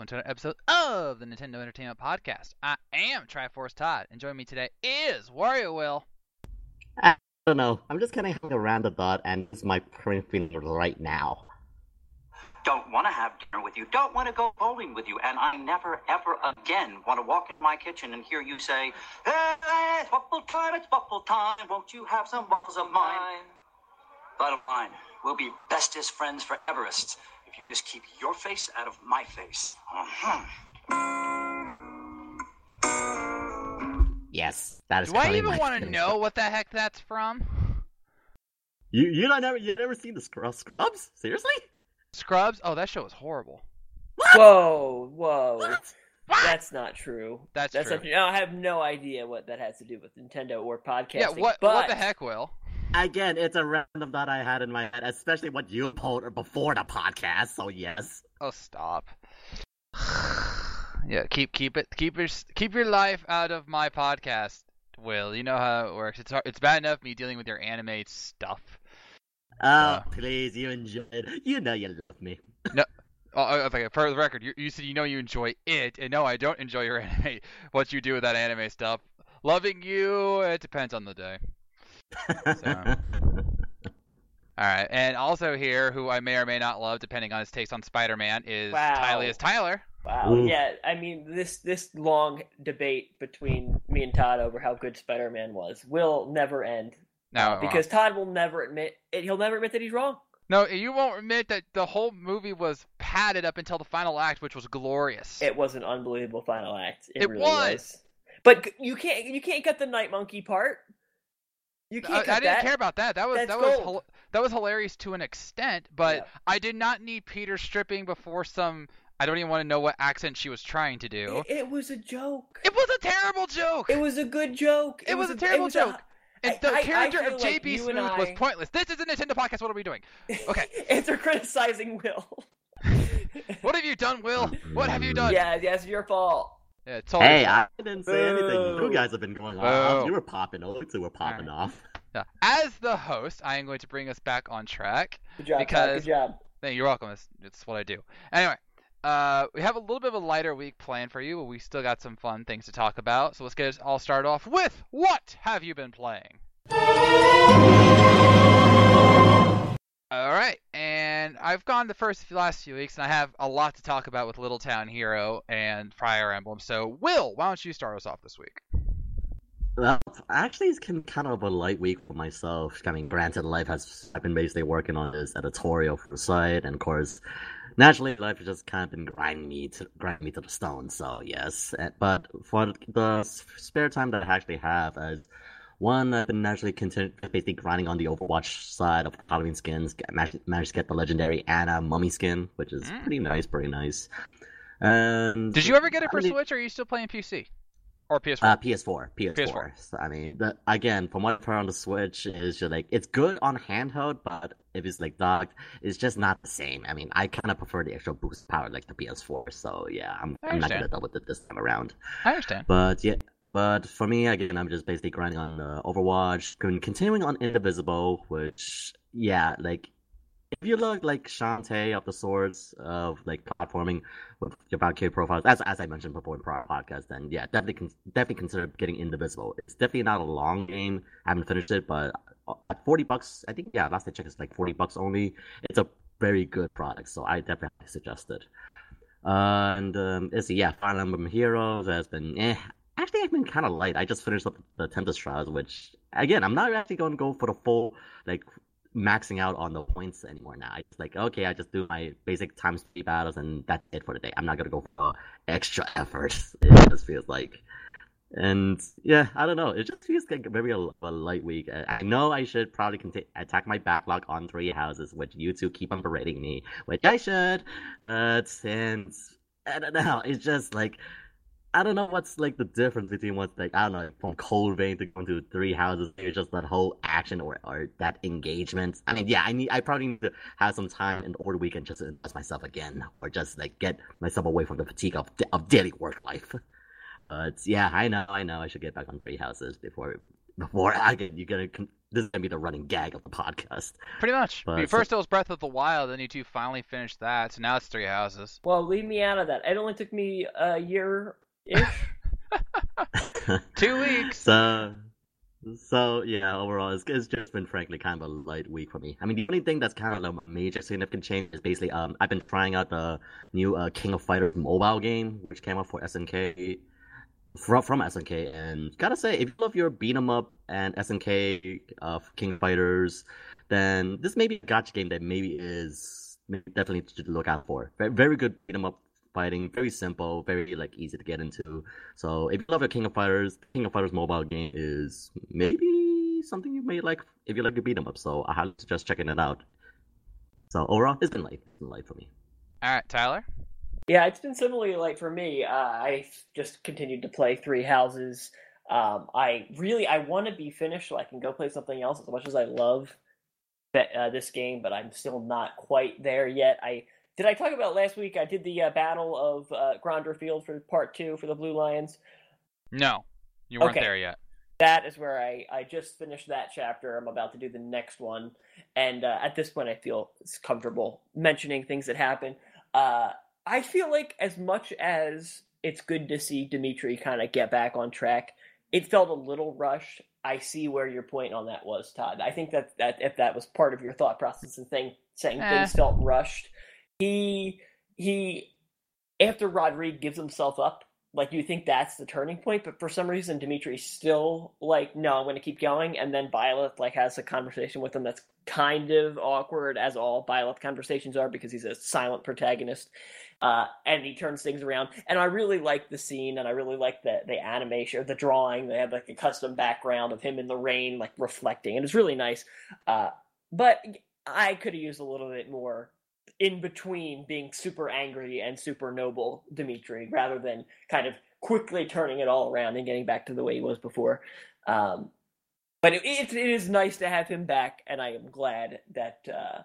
to another episode of the Nintendo Entertainment Podcast. I am Triforce Todd, and joining me today is Wario Will. I don't know. I'm just kind of hanging around the dot, and it's my current feeling right now. Don't want to have dinner with you, don't want to go bowling with you, and I never, ever again want to walk into my kitchen and hear you say, "Hey, it's waffle time, won't you have some waffles of mine?" Bottom line, we'll be bestest friends for Everest if you just keep your face out of my face. Yes, that is. Do I even want to know what the heck that's from? You never seen the Scrubs? Seriously? Scrubs? Oh, that show was horrible. Whoa. What? That's not true. That's true. true. No, I have no idea what that has to do with Nintendo or podcasting. Yeah, what the heck, Will? Again, it's a random thought I had in my head, especially what you told before the podcast. So yes. Oh, stop. Yeah, keep your life out of my podcast, Will. You know how it works. It's bad enough me dealing with your anime stuff. Oh, please, you enjoy it. You know you love me. No. Oh, okay, for the record, you said you know you enjoy it, and no, I don't enjoy your anime. What you do with that anime stuff. Loving you, it depends on the day. So. Alright, and also here, who I may or may not love, depending on his takes on Spider-Man, is Tyler. Wow. Ooh. Yeah, I mean, this long debate between me and Todd over how good Spider-Man was will never end. No, because Todd will never admit it. He'll never admit that he's wrong. No, you won't admit that the whole movie was padded up until the final act, which was glorious. It was an unbelievable final act. It really was. But you can't cut the Night Monkey part. You can't cut I didn't that. care about that. That was hilarious to an extent, but Yeah. I did not need Peter stripping before some. I don't even want to know what accent she was trying to do. It was a joke. It was a terrible joke. It was a good joke. It was a terrible joke. And the character of like JB Smooth was pointless. This is a Nintendo podcast. What are we doing? Okay. After criticizing Will. What have you done, Will? What have you done? Yeah, it's your fault. Yeah, totally. Hey, I didn't say anything. You guys have been going off. You were popping. You two were popping off. Yeah. As the host, I am going to bring us back on track. Good job, because... Good job. Hey, you're welcome. It's what I do. Anyway. We have a little bit of a lighter week planned for you, but we still got some fun things to talk about. So let's get it all started off with what have you been playing? Alright, and I've gone the last few weeks, and I have a lot to talk about with Little Town Hero and Fire Emblem. So, Will, why don't you start us off this week? Well, actually, it's kind of a light week for myself. I mean, granted, I've been basically working on this editorial for the site, and of course, naturally, life has just kind of been grinding me to the stone. So yes, but for the spare time that I actually have, one, I've been actually basically grinding on the Overwatch side of Halloween skins. Managed to get the legendary Anna mummy skin, which is pretty nice. And did you ever get it for Switch, or are you still playing PC? Or PS4? PS4. So, I mean, again, from what I've heard on the Switch, is just like, it's good on handheld, but if it's like docked, it's just not the same. I mean, I kind of prefer the extra boost power like the PS4. So yeah, I'm not gonna double it this time around. I understand. But yeah. But for me, again, I'm just basically grinding on Overwatch, continuing on Indivisible, which, yeah, like, if you look like Shantae of the Swords of like platforming with your Valkyrie profiles, as I mentioned before in prior podcasts, then yeah, definitely consider getting Indivisible. It's definitely not a long game. I haven't finished it, but at $40, I think, yeah, last I checked, it's like $40 only. It's a very good product, so I definitely suggest it. Fire Emblem Heroes has been Actually, I've been kind of light. I just finished up the Tempest Trials, which, again, I'm not actually going to go for the full, like, maxing out on the points anymore now. I just okay, I just do my basic times 3 battles, and that's it for the day. I'm not going to go for extra effort. It just feels like. And, yeah, I don't know. It just feels like very a light week. I know I should probably attack my backlog on 3 houses, which you two keep on berating me, which I should. Since, I don't know, it's just like, I don't know what's like the difference between what's like, I don't know, from Cold Vein to going to 3 houses. It's just that whole action or that engagement. I mean, yeah, I probably need to have some time over the weekend just to invest myself again, or just like get myself away from the fatigue of daily work life. But yeah, I know, I should get back on 3 houses before again you gotta this is gonna be the running gag of the podcast. Pretty much. But First it was Breath of the Wild, then you two finally finished that, so now it's Three Houses. Well, leave me out of that. It only took me a year-ish. 2 weeks. So yeah, overall, it's just been frankly kind of a light week for me. I mean, the only thing that's kind of a major significant change is basically I've been trying out the new King of Fighters mobile game, which came out for SNK from SNK, and gotta say, if you love your beat 'em up and SNK King of Fighters, then this may be a gacha game that definitely to look out for. Very, very good beat 'em up fighting, very simple, very easy to get into. So if you love your King of Fighters mobile game is maybe something you may like if you like to beat 'em up. So I highly suggest checking it out. So overall, it's been light for me. All right, Tyler. Yeah, it's been similarly light for me. I just continued to play Three Houses. I want to be finished so I can go play something else. As much as I love this game, but I'm still not quite there yet. Did I talk about last week? I did the Battle of Gronder Field for Part 2 for the Blue Lions. No, you weren't there yet. That is where I just finished that chapter. I'm about to do the next one. And at this point, I feel comfortable mentioning things that happen. I feel like as much as it's good to see Dimitri kind of get back on track, it felt a little rushed. I see where your point on that was, Todd. I think that if that was part of your thought process and saying things felt rushed, he after Rodrigue gives himself up, like you think that's the turning point, but for some reason Dimitri's still like, no, I'm going to keep going, and then Byleth like has a conversation with him that's kind of awkward, as all Byleth conversations are, because he's a silent protagonist, and he turns things around. And I really like the scene, and I really like the animation or the drawing. They have like a custom background of him in the rain, like reflecting, and it's really nice. But I could have used a little bit more in between being super angry and super noble Dimitri, rather than kind of quickly turning it all around and getting back to the way he was before. But it is nice to have him back, and I am glad that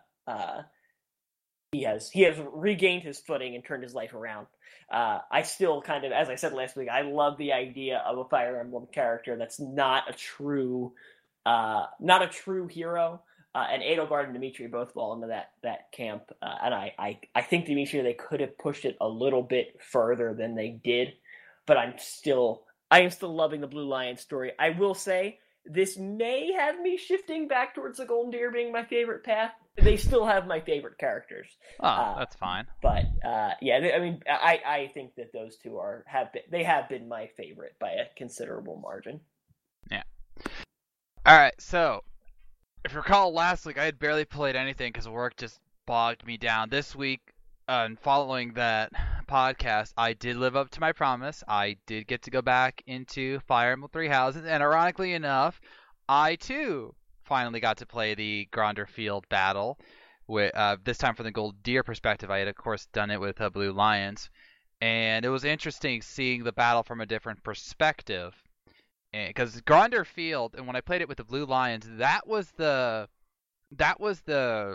he has regained his footing and turned his life around. I still kind of, as I said last week, I love the idea of a Fire Emblem character that's not a true hero. And Edelgard and Dimitri both fall into that camp. And I think Dimitri, they could have pushed it a little bit further than they did. But I am still loving the Blue Lion story. I will say, this may have me shifting back towards the Golden Deer being my favorite path. They still have my favorite characters. Oh, that's fine. But yeah, I mean, I think that those two have been my favorite by a considerable margin. Yeah. All right, so if you recall last week, I had barely played anything because work just bogged me down. This week, and following that podcast, I did live up to my promise. I did get to go back into Fire Emblem Three Houses, and ironically enough, I too finally got to play the Gronder Field battle. With this time from the Gold Deer perspective. I had, of course, done it with Blue Lions, and it was interesting seeing the battle from a different perspective. Because Gronder Field, and when I played it with the Blue Lions, that was the what do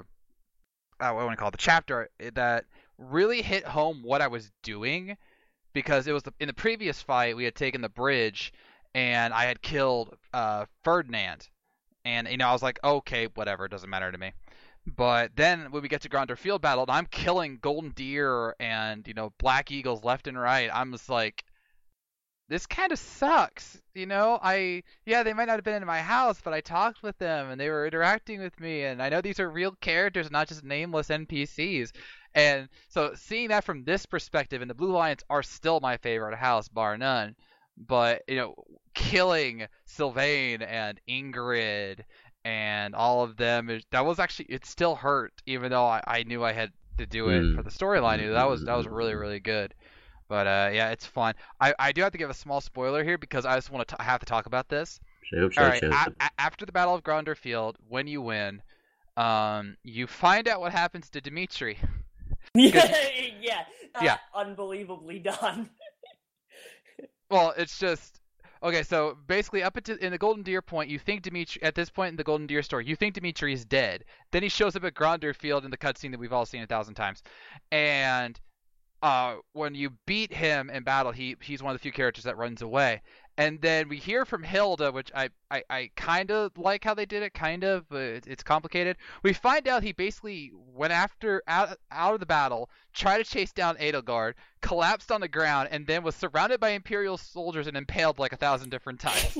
I want to call it, the chapter that really hit home what I was doing, because it was in the previous fight we had taken the bridge and I had killed Ferdinand, and I was like, okay, whatever, it doesn't matter to me. But then when we get to Gronder Field battle, and I'm killing Golden Deer and Black Eagles left and right, I'm just like, this kind of sucks, they might not have been in my house, but I talked with them and they were interacting with me, and I know these are real characters, not just nameless NPCs. And so seeing that from this perspective, and the Blue Lions are still my favorite house, bar none, but killing Sylvain and Ingrid and all of them, it still hurt, even though I knew I had to do it for the storyline. That was really, really good. But yeah, it's fun. I do have to give a small spoiler here because I just want to have to talk about this. Sure. All right, after the Battle of Gronder Field, when you win, you find out what happens to Dimitri. Yeah. Unbelievably done. Well, it's just okay. So basically, in the Golden Deer point, you think Dimitri at this point in the Golden Deer story, you think Dimitri is dead. Then he shows up at Gronder Field in the cutscene that we've all seen 1,000 times, and when you beat him in battle, he's one of the few characters that runs away. And then we hear from Hilda, which I kind of like how they did it, kind of, but it's complicated. We find out he basically went out of the battle, tried to chase down Edelgard, collapsed on the ground, and then was surrounded by Imperial soldiers and impaled like 1,000 different times.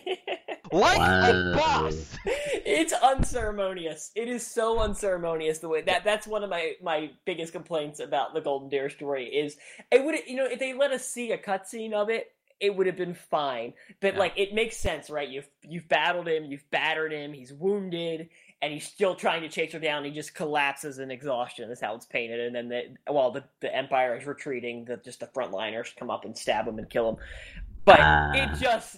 Like a boss! It's unceremonious. It is so unceremonious the way that's one of my biggest complaints about the Golden Deer story is it would, if they let us see a cutscene of it, it would have been fine. But like it makes sense, right? You've battled him, you've battered him, he's wounded, and he's still trying to chase her down. He just collapses in exhaustion. That's how it's painted. And then while the Empire is retreating, the frontliners come up and stab him and kill him. But it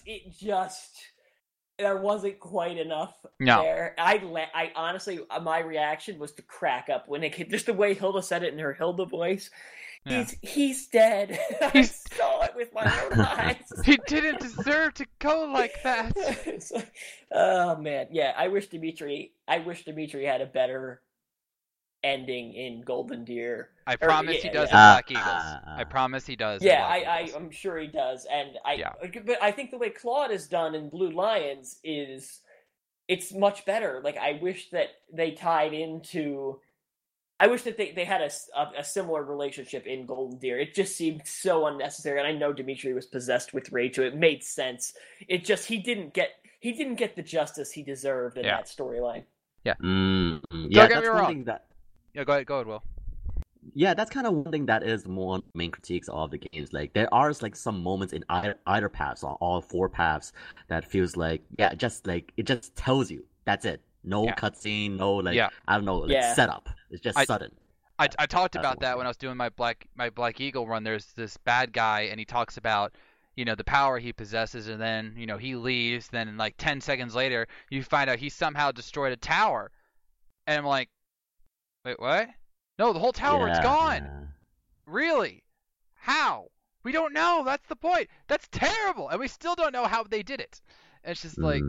just there wasn't quite enough there. I honestly, my reaction was to crack up when it just the way Hilda said it in her Hilda voice. Yeah. He's dead. I saw it with my own eyes. He didn't deserve to go like that. It's like, oh man, yeah. I wish Dimitri had a better ending in Golden Deer. I promise he does in Black Eagles. I promise he does. Yeah, I'm sure he does. And but I think the way Claude is done in Blue Lions is it's much better. Like I wish that they tied into. I wish that they had a similar relationship in Golden Deer. It just seemed so unnecessary, and I know Dimitri was possessed with rage, so it made sense. It just he didn't get the justice he deserved in that storyline. Yeah, yeah, that's one thing that. Yeah, go ahead, Will. Yeah, that's kind of one thing that is one of the main critiques of the games. Like there are like some moments in either paths, on all 4 paths, that feels like just like it just tells you that's it. No cutscene, no I don't know, setup. It's just sudden. I talked about that when I was doing my Black Eagle run. There's this bad guy, and he talks about the power he possesses, and then he leaves. Then like 10 seconds later, you find out he somehow destroyed a tower, and I'm like, wait, what? No, the whole tower is gone. Really? How? We don't know. That's the point. That's terrible, and we still don't know how they did it. And it's just like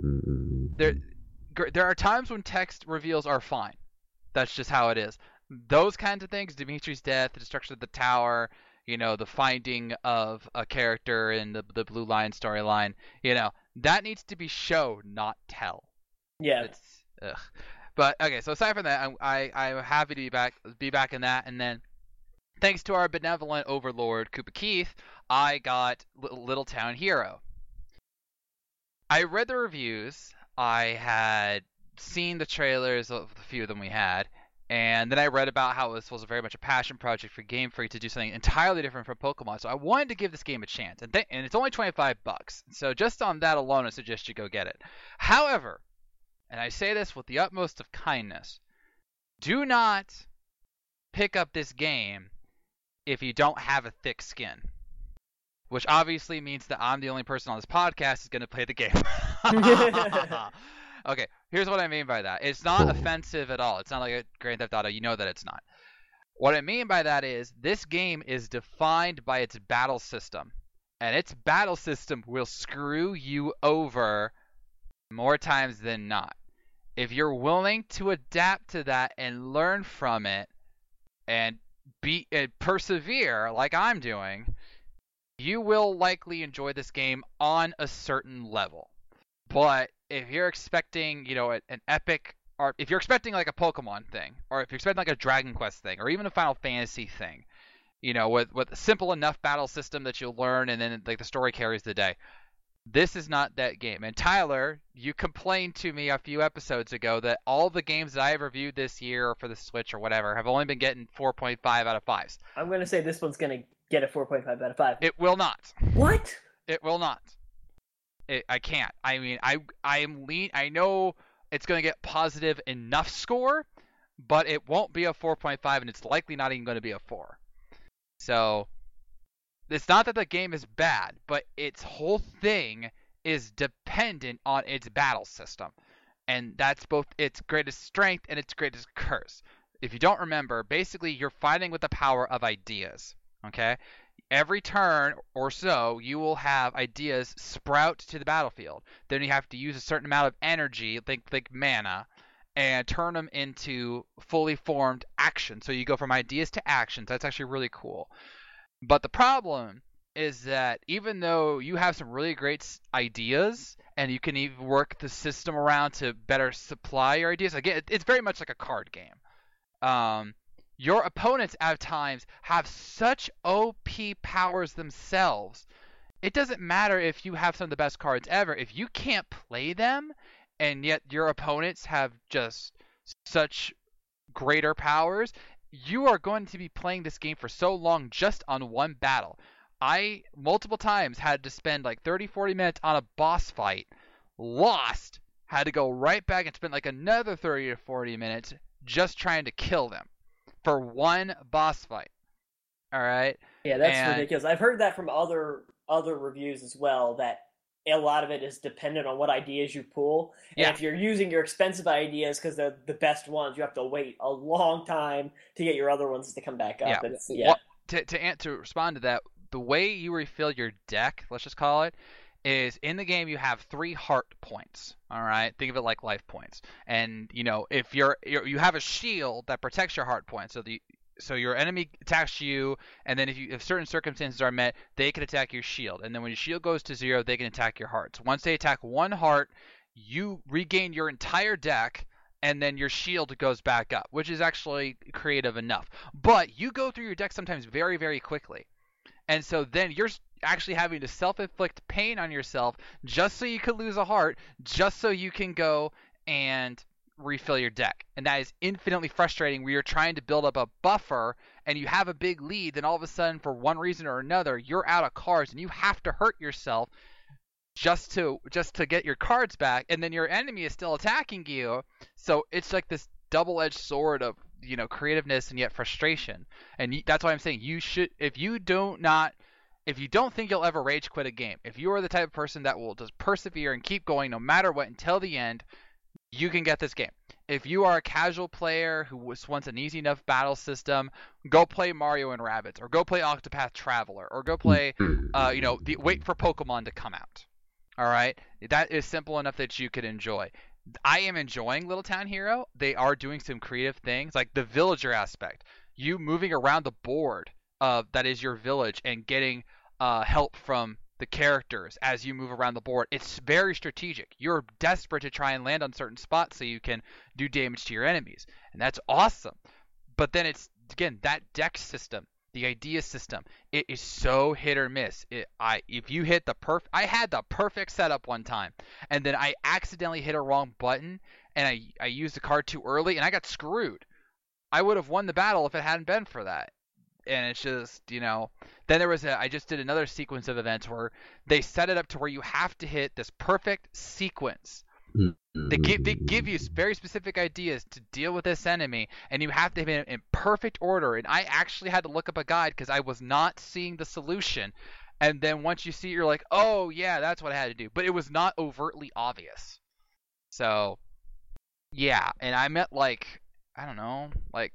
there are times when text reveals are fine. That's just how it is. Those kinds of things, Dimitri's death, the destruction of the tower, the finding of a character in the Blue Lion storyline, that needs to be show, not tell. Yeah. But okay, so aside from that, I'm happy to be back in that, and then thanks to our benevolent overlord Koopa Keith, I got Little Town Hero. I read the reviews. I had seen the trailers of the few of them we had, and then I read about how this was very much a passion project for Game Freak to do something entirely different from Pokemon. So I wanted to give this game a chance, and it's only $25. So just on that alone, I suggest you go get it. However, and I say this with the utmost of kindness, do not pick up this game if you don't have a thick skin. Which obviously means that I'm the only person on this podcast who's going to play the game. Okay, here's what I mean by that. It's not offensive at all. It's not like a Grand Theft Auto. You know that it's not. What I mean by that is this game is defined by its battle system. And its battle system will screw you over more times than not. If you're willing to adapt to that and learn from it and persevere like I'm doing, you will likely enjoy this game on a certain level. But if you're expecting, an epic, or if you're expecting like a Pokemon thing, or if you're expecting like a Dragon Quest thing, or even a Final Fantasy thing, with a simple enough battle system that you'll learn and then like the story carries the day, this is not that game. And Tyler, you complained to me a few episodes ago that all the games that I have reviewed this year or for the Switch or whatever have only been getting 4.5 out of 5s. I'm going to say this one's going to get a 4.5 out of 5. It will not. What? It will not. I can't. I mean, I know it's going to get positive enough score, but it won't be a 4.5, and it's likely not even going to be a 4. So it's not that the game is bad, but its whole thing is dependent on its battle system. And that's both its greatest strength and its greatest curse. If you don't remember, basically you're fighting with the power of ideas. Okay? Every turn or so, you will have ideas sprout to the battlefield. Then you have to use a certain amount of energy, think mana, and turn them into fully formed action. So you go from ideas to actions. That's actually really cool. But the problem is that even though you have some really great ideas and you can even work the system around to better supply your ideas, again, it's very much like a card game. Your opponents at times have such OP powers themselves. It doesn't matter if you have some of the best cards ever. If you can't play them, and yet your opponents have just such greater powers, you are going to be playing this game for so long just on one battle. I multiple times had to spend like 30-40 minutes on a boss fight, lost, had to go right back and spend like another 30 to 40 minutes just trying to kill them for one boss fight. All right? Yeah, that's ridiculous. I've heard that from other reviews as well, that a lot of it is dependent on what ideas you pull. And if you're using your expensive ideas because they're the best ones, you have to wait a long time to get your other ones to come back up. Well, to respond to that, the way you refill your deck, let's just call it, is in the game you have 3 heart points. All right, think of it like life points. And if you have a shield that protects your heart points, so your enemy attacks you, and then if certain circumstances are met, they can attack your shield. And then when your shield goes to 0, they can attack your hearts. Once they attack 1 heart, you regain your entire deck, and then your shield goes back up, which is actually creative enough. But you go through your deck sometimes very, very quickly. And so then you're actually having to self-inflict pain on yourself just so you could lose a heart, just so you can go and refill your deck. And that is infinitely frustrating where you're trying to build up a buffer and you have a big lead, then all of a sudden for one reason or another you're out of cards and you have to hurt yourself just to get your cards back, and then your enemy is still attacking you. So it's like this double-edged sword of creativeness and yet frustration. And that's why I'm saying you should, if you don't think you'll ever rage quit a game, if you are the type of person that will just persevere and keep going no matter what until the end, you can get this game. If you are a casual player who wants an easy enough battle system, go play Mario and Rabbids, or go play Octopath Traveler, or go play, wait for Pokemon to come out. All right, that is simple enough that you could enjoy. I am enjoying Little Town Hero. They are doing some creative things, like the villager aspect. You moving around the board that is your village and getting help from the characters as you move around the board. It's very strategic. You're desperate to try and land on certain spots so you can do damage to your enemies, and that's awesome. But then it's, again, that deck system, the idea system, it is so hit or miss. If you hit I had the perfect setup one time, and then I accidentally hit a wrong button, and I used the card too early, and I got screwed. I would have won the battle if it hadn't been for that. And it's just, then there was I just did another sequence of events where they set it up to where you have to hit this perfect sequence. They give you very specific ideas to deal with this enemy, and you have to hit it in perfect order. And I actually had to look up a guide because I was not seeing the solution. And then once you see it, you're like, oh, yeah, that's what I had to do. But it was not overtly obvious. So, yeah. And I'm at, I don't know,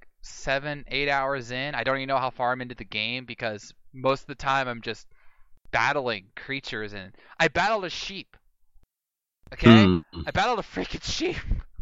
7-8 hours in. I don't even know how far I'm into the game because most of the time I'm just battling creatures, and I battled a sheep. Okay? I battled a freaking sheep.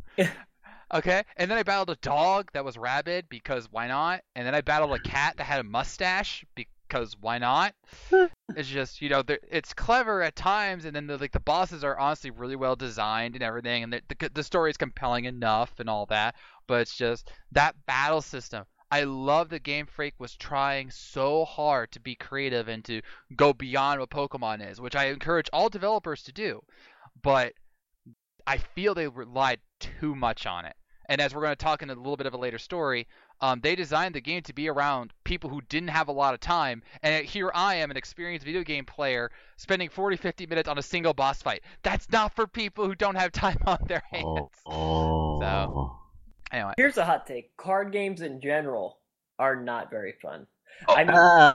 Okay? And then I battled a dog that was rabid because why not? And then I battled a cat that had a mustache because why not? It's just, it's clever at times, and then the bosses are honestly really well designed and everything, and the story is compelling enough and all that, but it's just that battle system. I love that Game Freak was trying so hard to be creative and to go beyond what Pokemon is, which I encourage all developers to do, but I feel they relied too much on it. And as we're going to talk in a little bit of a later story, they designed the game to be around people who didn't have a lot of time. And here I am, an experienced video game player, spending 40-50 minutes on a single boss fight. That's not for people who don't have time on their hands. So, anyway. Here's a hot take. Card games in general are not very fun. Whoa. Yeah,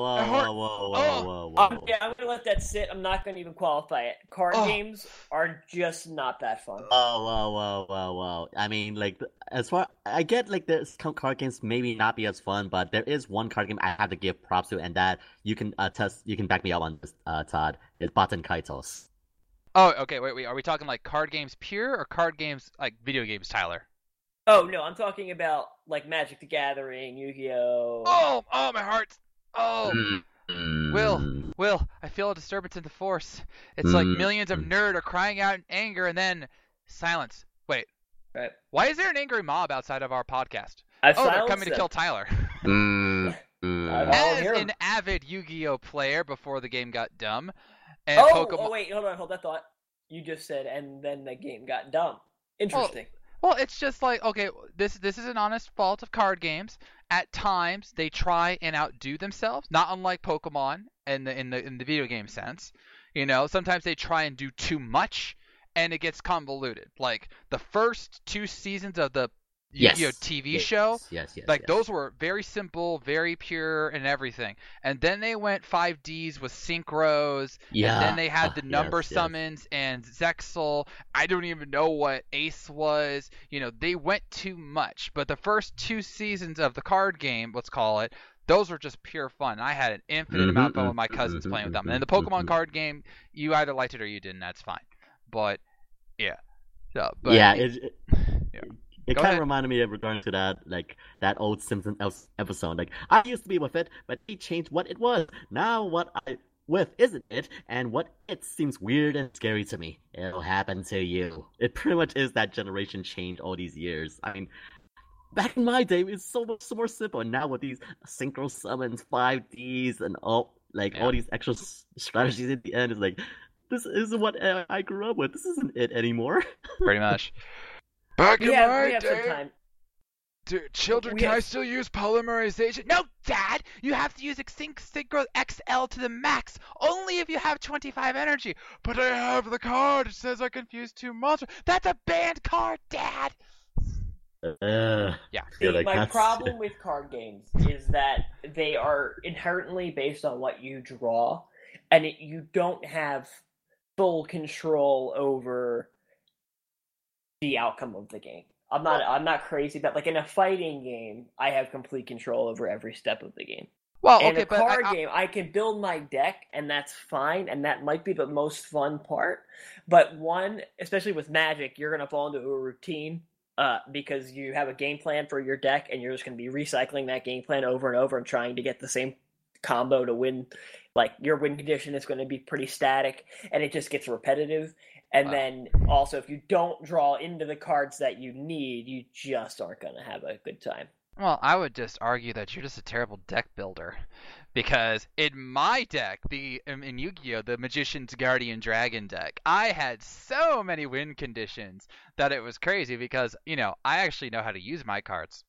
I'm going to let that sit. I'm not going to even qualify it. Card games are just not that fun. Whoa. I mean, as far I get, there's card games maybe not be as fun, but there is one card game I have to give props to, and that you can you can back me up on this, Todd. It's Baten Kaitos. Oh, okay. Wait. Are we talking card games pure or card games video games, Tyler? Oh no, I'm talking about like Magic the Gathering, Yu-Gi-Oh. Oh, my heart. Oh, Will, I feel a disturbance in the force. It's like millions of nerds are crying out in anger and then silence. Wait, Right. why is there an angry mob outside of our podcast? I've They're silenced coming to them. kill Tyler. I don't As hear 'em. an avid Yu-Gi-Oh player before the game got dumb, and Oh wait, hold that thought. You just said, and then the game got dumb. Interesting. Well, it's just like, okay, this is an honest fault of card games. At times, they try and outdo themselves, not unlike Pokemon in the video game sense. You know, sometimes they try and do too much, and it gets convoluted. Like the first 2 seasons of the Yu-Gi-Oh TV show, Yes. those were very simple, very pure, and everything. And then they went 5Ds with synchros. Yeah. And then they had the number yes. summons and Zexal. I don't even know what Ace was. You know, they went too much. But the first 2 seasons of the card game, let's call it, those were just pure fun. I had an infinite amount of fun with my cousins playing with them. And then the Pokemon card game, you either liked it or you didn't. That's fine. But yeah. So, but yeah, it Go kind ahead. of reminded me of regarding to that, like, that old Simpsons episode. Like, I used to be with it, but they changed what it was. Now what I with isn't it, and what it seems weird and scary to me. It'll happen to you. It pretty much is that generation change all these years. I mean, back in my day, it was so much more simple. And now with these synchro summons, 5Ds, and all these extra strategies at the end, is like, this isn't what I grew up with. This isn't it anymore. pretty much. Back We have some time. Children, We can I have- still use polymerization? No, Dad! You have to use Synchro XL to the max, only if you have 25 energy. But I have the card. It says I confused 2 monsters. That's a banned card, Dad! Yeah. Yeah, See, like, my that's- problem with card games is that they are inherently based on what you draw, and you don't have full control over the outcome of the game. I'm not crazy, but like in a fighting game, I have complete control over every step of the game. Well, In okay, a but card game, I can build my deck, and that's fine, and that might be the most fun part. But especially with Magic, you're going to fall into a routine because you have a game plan for your deck, and you're just going to be recycling that game plan over and over and trying to get the same combo to win. Like, your win condition is going to be pretty static, and it just gets repetitive. And then also, if you don't draw into the cards that you need, you just aren't going to have a good time. Well, I would just argue that you're just a terrible deck builder. Because in my deck, in Yu-Gi-Oh!, the Magician's Guardian Dragon deck, I had so many win conditions that it was crazy because, you know, I actually know how to use my cards.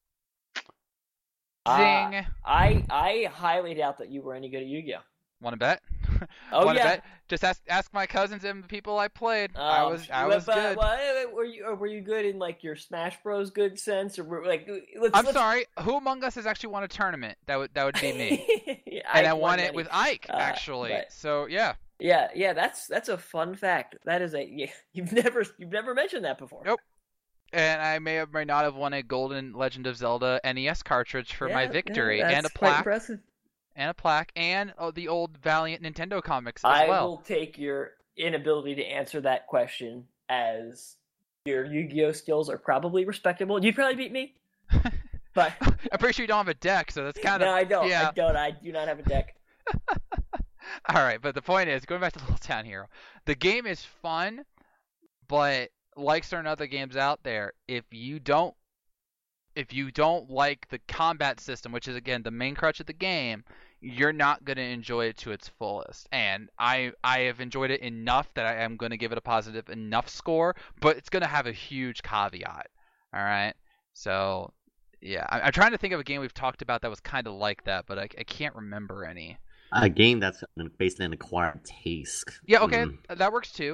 Zing! I highly doubt that you were any good at Yu-Gi-Oh! Want to bet? Oh, Wanna yeah. bet? Just ask my cousins and the people I played. I was but, good. Were you good in like your Smash Bros. Good sense, or I'm sorry. Who among us has actually won a tournament? That would be me. And I won it with Ike, actually. but- So yeah. Yeah, that's a fun fact. That is you've never mentioned that before. Nope. And I may or may not have won a golden Legend of Zelda NES cartridge for my victory, and a that's quite plaque, impressive. and the old Valiant Nintendo comics as I well. will take your inability to answer that question as your Yu-Gi-Oh skills are probably respectable. You'd probably beat me, but I'm pretty sure you don't have a deck, so that's kind of no, I don't. Yeah. I do not have a deck. All right, but the point is, going back to Little Town Hero, the game is fun, but like certain other games out there, if you don't like the combat system, which is again the main crutch of the game, you're not going to enjoy it to its fullest. And I have enjoyed it enough that I am going to give it a positive enough score, but it's going to have a huge caveat. All right, so yeah, I'm trying to think of a game we've talked about that was kind of like that, but I can't remember any. A game that's based on an acquired taste. Yeah, okay, that works too.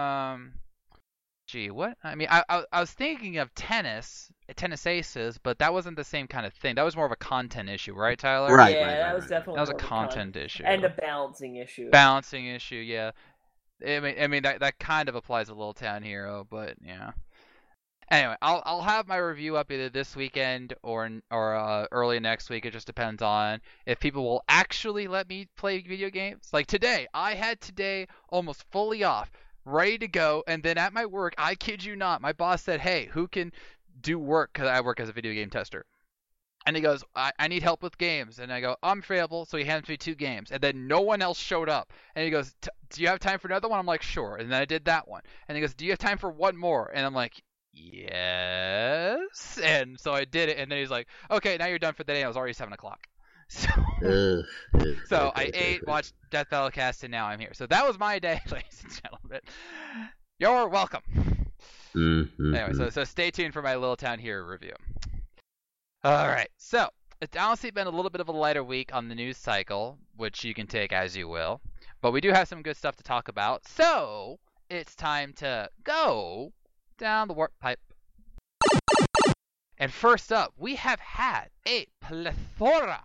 Gee, what? I mean, I was thinking of tennis aces, but that wasn't the same kind of thing. That was more of a content issue, right, Tyler? Right. Yeah, that was definitely That was a more of content issue. and a balancing issue. Balancing issue, yeah. I mean that kind of applies to Little Town Hero, but yeah. Anyway, I'll have my review up either this weekend or early next week. It just depends on if people will actually let me play video games. Like today, I had today almost fully off, ready to go, and then at my work, I kid you not, my boss said, "Hey, who can do work because I work as a video game tester. And he goes, I need help with games. And I go, I'm available. So he hands me 2 games. And then no one else showed up. And he goes, do you have time for another one? I'm like, sure. And then I did that one. And he goes, do you have time for one more? And I'm like, yes. And so I did it. And then he's like, okay, now you're done for the day. And it was already 7 o'clock. So I ate, watched Death Battle Cast, and now I'm here. So that was my day, ladies and gentlemen. You're welcome. Anyway, so stay tuned for my Little Town Hero review. All right, so it's honestly been a little bit of a lighter week on the news cycle, which you can take as you will. But we do have some good stuff to talk about, so it's time to go down the warp pipe. And first up, we have had a plethora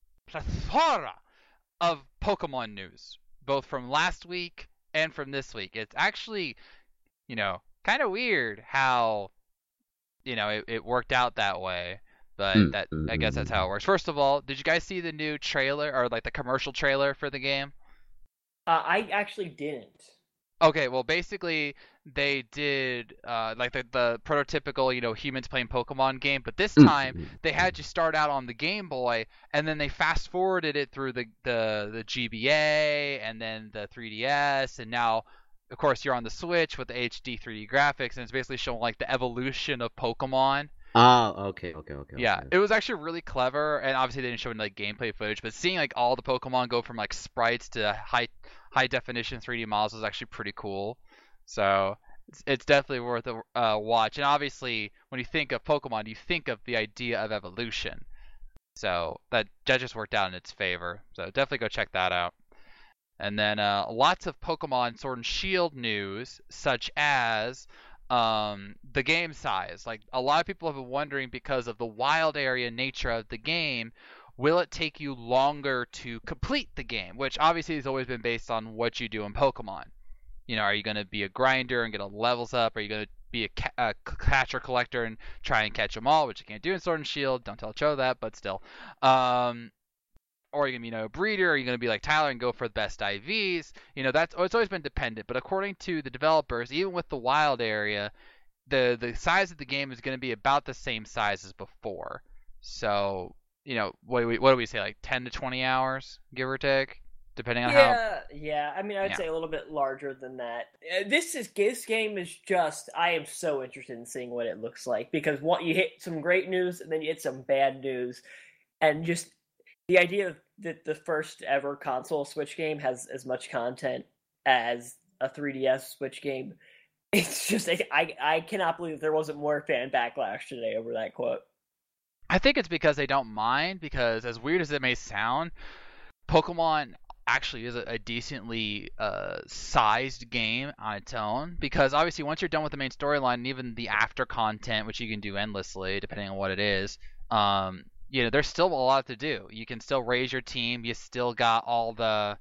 of Pokemon news, both from last week and from this week. It's actually, kind of weird how, it worked out that way. But I guess that's how it works. First of all, did you guys see the new trailer or like the commercial trailer for the game? I actually didn't. Okay, well basically they did like the prototypical, humans playing Pokemon game, but this time they had you start out on the Game Boy and then they fast forwarded it through the GBA and then the 3DS, and now of course you're on the Switch with the HD 3D graphics, and it's basically showing like the evolution of Pokemon. Oh, okay. Yeah, it was actually really clever, and obviously they didn't show any like gameplay footage, but seeing like all the Pokemon go from like sprites to high definition 3D models was actually pretty cool. So it's definitely worth a watch. And obviously, when you think of Pokemon, you think of the idea of evolution. So that just worked out in its favor. So definitely go check that out. And then lots of Pokemon Sword and Shield news, such as the game size. Like a lot of people have been wondering, because of the wild area nature of the game, will it take you longer to complete the game? Which obviously has always been based on what you do in Pokemon. Are you going to be a grinder and get all the levels up? Are you going to be a catcher collector and try and catch them all, which you can't do in Sword and Shield? Don't tell Cho that, but still. Or are you going to be a breeder? Are you going to be like Tyler and go for the best IVs? It's always been dependent. But according to the developers, even with the wild area, the size of the game is going to be about the same size as before. So, what do we say, like 10 to 20 hours, give or take, depending on how. Yeah. I mean, I'd say a little bit larger than that. This game is just. I am so interested in seeing what it looks like, because you hit some great news and then you hit some bad news, and just. The idea that the first ever console Switch game has as much content as a 3DS Switch game, it's just, I cannot believe there wasn't more fan backlash today over that quote. I think it's because they don't mind, because as weird as it may sound, Pokemon actually is a decently sized game on its own, because obviously once you're done with the main storyline and even the after content, which you can do endlessly depending on what it is, there's still a lot to do. You can still raise your team. You still got all the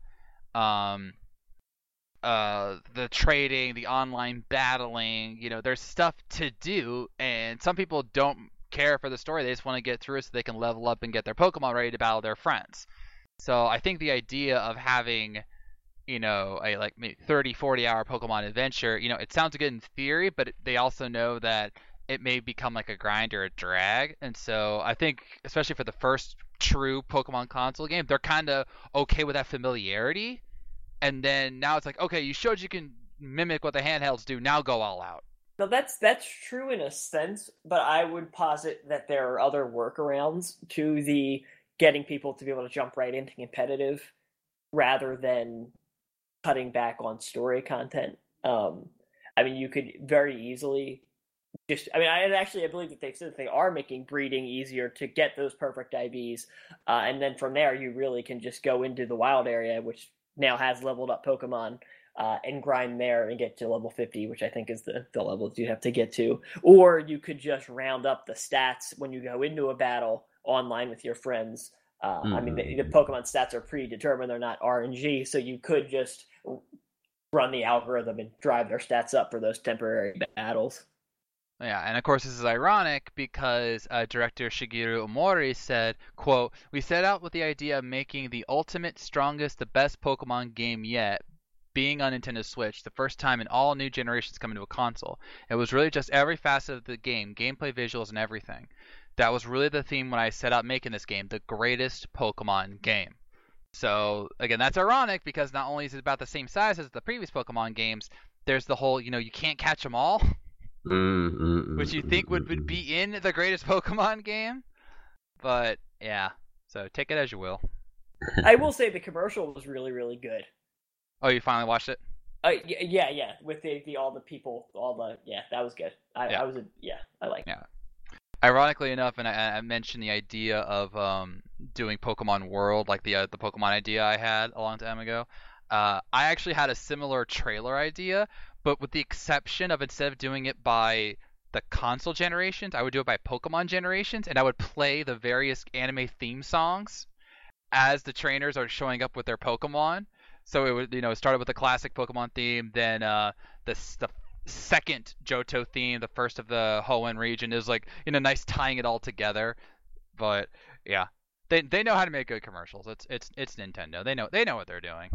trading, the online battling. There's stuff to do, and some people don't care for the story. They just want to get through it so they can level up and get their Pokemon ready to battle their friends. So I think the idea of having, a like maybe 30, 40-hour Pokemon adventure, it sounds good in theory, but they also know that it may become like a grind or a drag. And so I think, especially for the first true Pokemon console game, they're kind of okay with that familiarity. And then now it's like, okay, you showed you can mimic what the handhelds do, now go all out. No, that's true in a sense, but I would posit that there are other workarounds to the getting people to be able to jump right into competitive rather than cutting back on story content. I mean, you could very easily I believe that they said that they are making breeding easier to get those perfect IVs, and then from there you really can just go into the wild area, which now has leveled up Pokemon, and grind there and get to level 50, which I think is the level that you have to get to. Or you could just round up the stats when you go into a battle online with your friends. I mean, the Pokemon stats are predetermined; they're not RNG, so you could just run the algorithm and drive their stats up for those temporary battles. Yeah, and of course this is ironic because director Shigeru Omori said, quote, "We set out with the idea of making the ultimate, strongest, the best Pokemon game yet, being on Nintendo Switch, the first time in all new generations coming to a console. It was really just every facet of the game, gameplay, visuals, and everything. That was really the theme when I set out making this game, the greatest Pokemon game. So, again, that's ironic because not only is it about the same size as the previous Pokemon games, there's the whole, you can't catch them all, which you think would be in the greatest Pokemon game. But, yeah, so take it as you will. I will say the commercial was really, really good. Oh, you finally watched it? Yeah. With all the people, that was good. I like it. Yeah. Ironically enough, and I mentioned the idea of doing Pokemon World, like the Pokemon idea I had a long time ago. I actually had a similar trailer idea, but with the exception of instead of doing it by the console generations, I would do it by Pokemon generations, and I would play the various anime theme songs as the trainers are showing up with their Pokemon. So it would, it started with the classic Pokemon theme, then the second Johto theme, the first of the Hoenn region, is like, nice tying it all together. But yeah, they know how to make good commercials. It's Nintendo. They know what they're doing.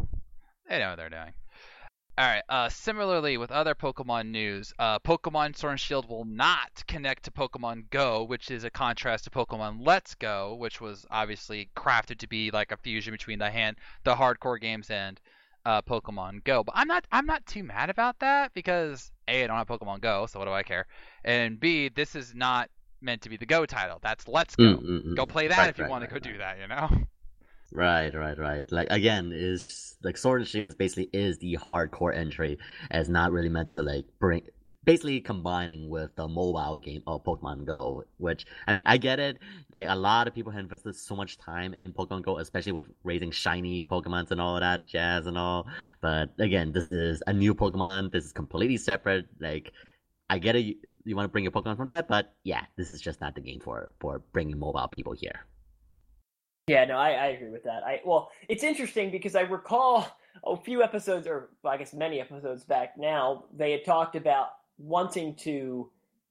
All right. Similarly, with other Pokemon news, Pokemon Sword and Shield will not connect to Pokemon Go, which is a contrast to Pokemon Let's Go, which was obviously crafted to be like a fusion between the hardcore games and Pokemon Go. But I'm not too mad about that because A, I don't have Pokemon Go, so what do I care? And B, this is not meant to be the Go title. That's Let's Go. Go play that if you want to go do that. Right. Like, again, is like Sword and Shield basically is the hardcore entry, as not really meant to like bring, basically combining with the mobile game of Pokemon Go, which I get it. A lot of people have invested so much time in Pokemon Go, especially with raising shiny Pokemons and all of that jazz and all. But again, this is a new Pokemon. This is completely separate. Like, I get it. You want to bring your Pokemon from that, but yeah, this is just not the game for bringing mobile people here. Yeah, no, I agree with that. Well, it's interesting because I recall a few episodes, or I guess many episodes back now, they had talked about wanting to,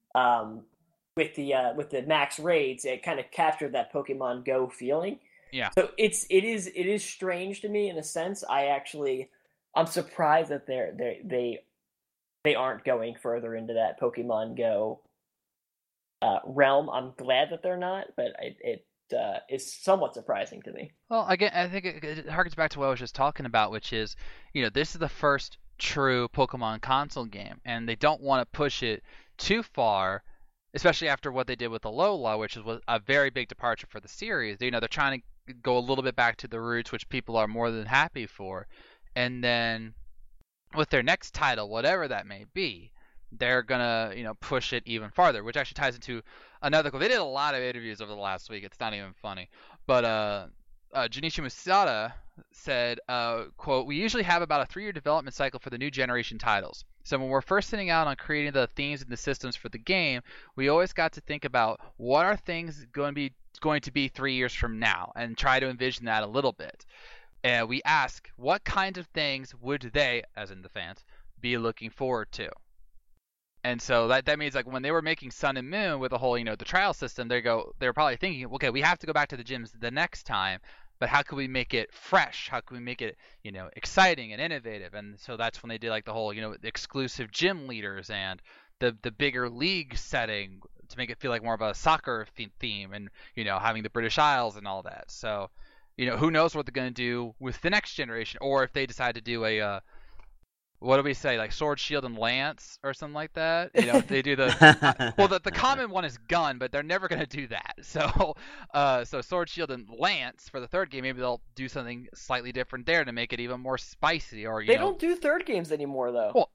with the max raids, it kind of captured that Pokemon Go feeling. Yeah. So it is strange to me in a sense. I'm surprised that they aren't going further into that Pokemon Go realm. I'm glad that they're not, but it is somewhat surprising to me. Well, again, I think it harkens back to what I was just talking about, which is, this is the first true Pokemon console game, and they don't want to push it too far, especially after what they did with Alola, which was a very big departure for the series. They're trying to go a little bit back to the roots, which people are more than happy for, and then with their next title, whatever that may be, they're gonna push it even farther, which actually ties into another. They did a lot of interviews over the last week. It's not even funny, but Junichi Musada said, quote, "We usually have about a 3-year development cycle for the new generation titles. So when we're first sitting out on creating the themes and the systems for the game, we always got to think about what are things going to be 3 years from now, and try to envision that a little bit. And we ask, what kind of things would they, as in the fans, be looking forward to?" And so that means, like, when they were making Sun and Moon with the whole, the trial system, they're probably thinking, okay, we have to go back to the gyms the next time, but how can we make it fresh? How can we make it, exciting and innovative? And so that's when they did, like, the whole, exclusive gym leaders and the bigger league setting to make it feel like more of a soccer theme, and, having the British Isles and all that. So, who knows what they're going to do with the next generation, or if they decide to do a what do we say, like Sword, Shield, and Lance or something like that? They do the common one is Gun, but they're never going to do that. So Sword, Shield, and Lance for the third game, maybe they'll do something slightly different there to make it even more spicy. Or they don't do third games anymore, though. Well,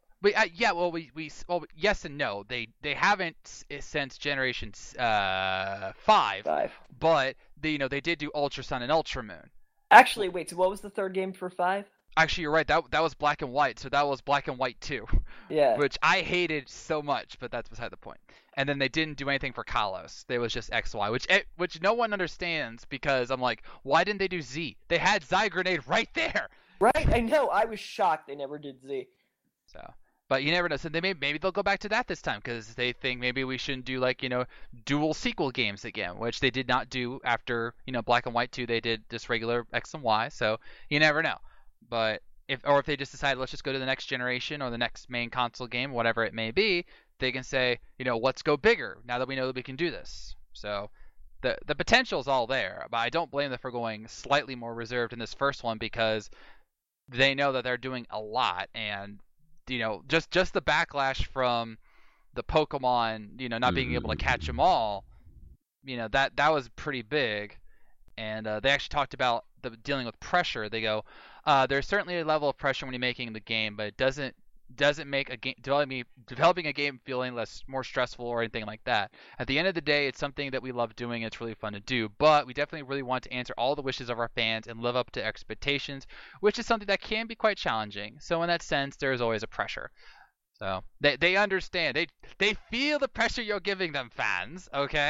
yes and no. They haven't since Generation 5. But they did do Ultra Sun and Ultra Moon. Actually, wait. So what was the third game for 5? Actually, you're right. That was Black and White, so that was Black and White 2. Yeah. Which I hated so much, but that's beside the point. And then they didn't do anything for Kalos. There was just XY, which no one understands, because I'm like, why didn't they do Z? They had Zy-Grenade right there. Right, I know. I was shocked they never did Z. So, but you never know. So maybe they'll go back to that this time, because they think maybe we shouldn't do, like, dual sequel games again, which they did not do after Black and White 2. They did just regular X and Y. So you never know. But if they just decide let's just go to the next generation or the next main console game, whatever it may be, they can say, let's go bigger now that we know that we can do this. So the potential is all there, but I don't blame them for going slightly more reserved in this first one because they know that they're doing a lot, and just the backlash from the Pokemon, not being able to catch them all, that was pretty big. And they actually talked about dealing with pressure. They go, there's certainly a level of pressure when you're making the game, but it doesn't make a game developing a game feeling more stressful or anything like that. At the end of the day, it's something that we love doing. It's really fun to do, but we definitely really want to answer all the wishes of our fans and live up to expectations, which is something that can be quite challenging. So in that sense, there is always a pressure. So they understand. They feel the pressure you're giving them, fans. Okay,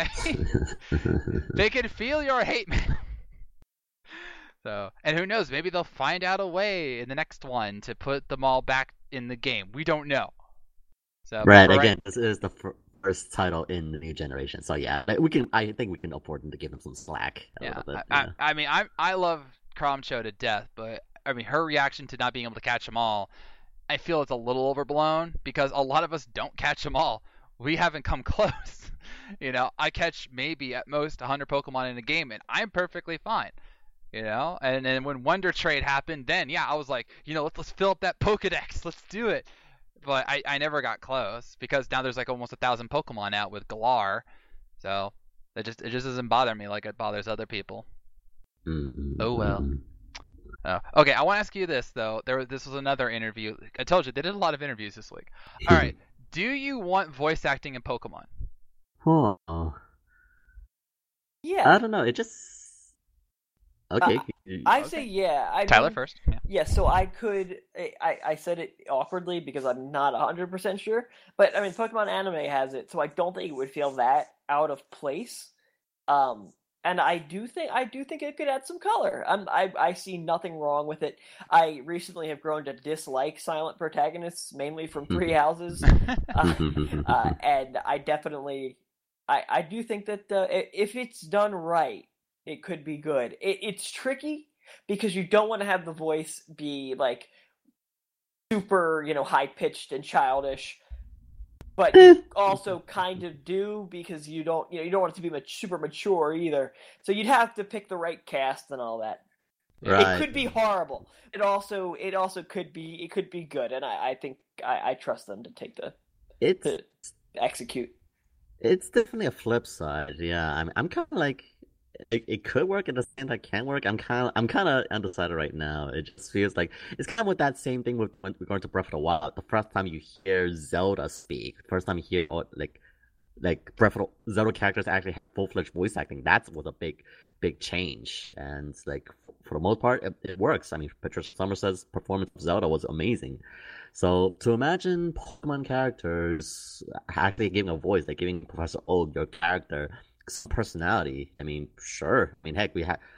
they can feel your hate mail. So, and who knows? Maybe they'll find out a way in the next one to put them all back in the game. We don't know. So right. Again, this is the first title in the new generation. So yeah, I think we can afford them to give them some slack. Yeah. Bit, I mean, I love Cromcho to death, but I mean, her reaction to not being able to catch them all, I feel it's a little overblown because a lot of us don't catch them all. We haven't come close. I catch maybe at most 100 Pokemon in a game, and I'm perfectly fine. And then when Wonder Trade happened, then I was like, let's fill up that Pokedex, let's do it. But I never got close because now there's like almost 1,000 Pokemon out with Galar, so it just doesn't bother me like it bothers other people. Oh well. Okay, I want to ask you this though. This was another interview. I told you they did a lot of interviews this week. All right, do you want voice acting in Pokemon? Oh. Yeah. I don't know. It just. Okay. I say yeah. Tyler first. Yeah. So I could. I said it awkwardly because I'm not 100% sure, but I mean, Pokemon Anime has it, so I don't think it would feel that out of place. And I do think it could add some color. I see nothing wrong with it. I recently have grown to dislike silent protagonists, mainly from Three Houses, and I definitely, I do think that if it's done right, it could be good. It's tricky because you don't want to have the voice be like super, high pitched and childish. But you also kind of do because you don't want it to be super mature either. So you'd have to pick the right cast and all that. Right. It could be horrible. It also could be good, and I think I trust them to to execute. It's definitely a flip side. Yeah, I'm kind of like it could work, at the same time it can work. I'm kind of undecided right now. It just feels like it's kind of with that same thing with regard to Breath of the Wild. The first time you hear Zelda speak, first time you hear like Breath of the Zelda characters actually have full-fledged voice acting, that was a big change. And like for the most part, it works. I mean, Patricia Summer's performance of Zelda was amazing. So to imagine Pokemon characters actually giving a voice, like giving Professor Oak, your character, some personality. I mean, sure. I mean, heck,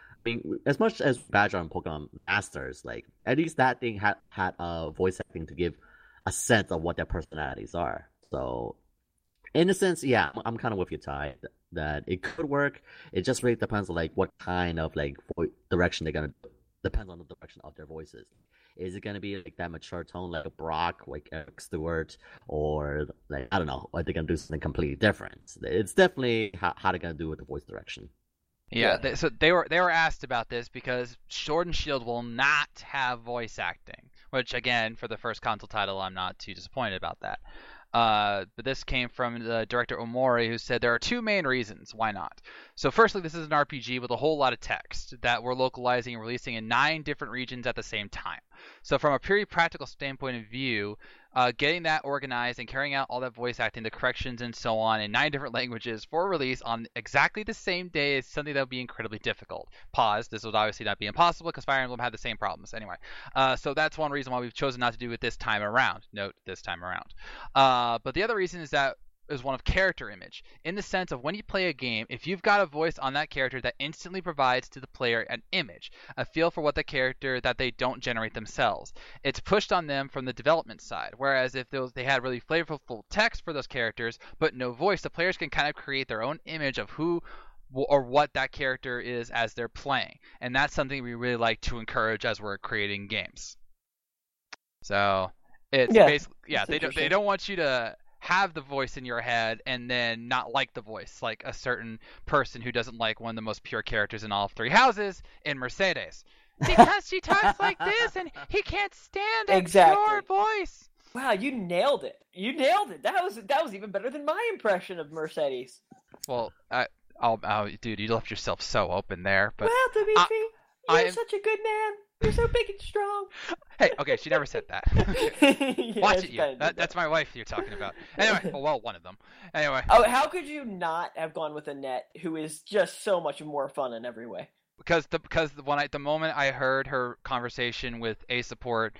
as much as Badger and Pokemon Masters, like at least that thing had a voice acting to give a sense of what their personalities are. So, in a sense, yeah, I'm kind of with you, Ty, that it could work. It just really depends on like what kind of like direction they're gonna. Depends on the direction of their voices. Is it gonna be like that mature tone like Brock, like Eric Stewart, or like I don't know, are they gonna do something completely different? It's definitely how they're gonna do with the voice direction. Yeah, so they were asked about this because Sword and Shield will not have voice acting, which again for the first console title I'm not too disappointed about that. But this came from the director Omori, who said there are two main reasons why not. So firstly, this is an RPG with a whole lot of text that we're localizing and releasing in 9 different regions at the same time. So from a purely practical standpoint of view, getting that organized and carrying out all that voice acting, the corrections and so on in 9 different languages for release on exactly the same day is something that would be incredibly difficult. Pause. This would obviously not be impossible because Fire Emblem had the same problems. Anyway, so that's one reason why we've chosen not to do it this time around. Note, this time around. But the other reason is that is one of character image, in the sense of when you play a game, if you've got a voice on that character that instantly provides to the player an image, a feel for what the character that they don't generate themselves. It's pushed on them from the development side, whereas if they had really flavorful text for those characters but no voice, the players can kind of create their own image of who or what that character is as they're playing, and that's something we really like to encourage as we're creating games. So it's Yeah, basically that's they interesting. don't want you to have the voice in your head and then not like the voice, like a certain person who doesn't like one of the most pure characters in all three houses in Mercedes. Because she talks like this and he can't stand a Exactly. pure voice. Wow, you nailed it. You nailed it. That was even better than my impression of Mercedes. Well, dude, you left yourself so open there. But Well, Dimitri, I you're am- such a good man. You're so big and strong. hey, okay, she never said that. Yeah, Watch she it, kinda you. did that. That's my wife you're talking about. Anyway, well, one of them. Anyway, Oh, how could you not have gone with Annette, who is just so much more fun in every way? because the moment I heard her conversation with A support,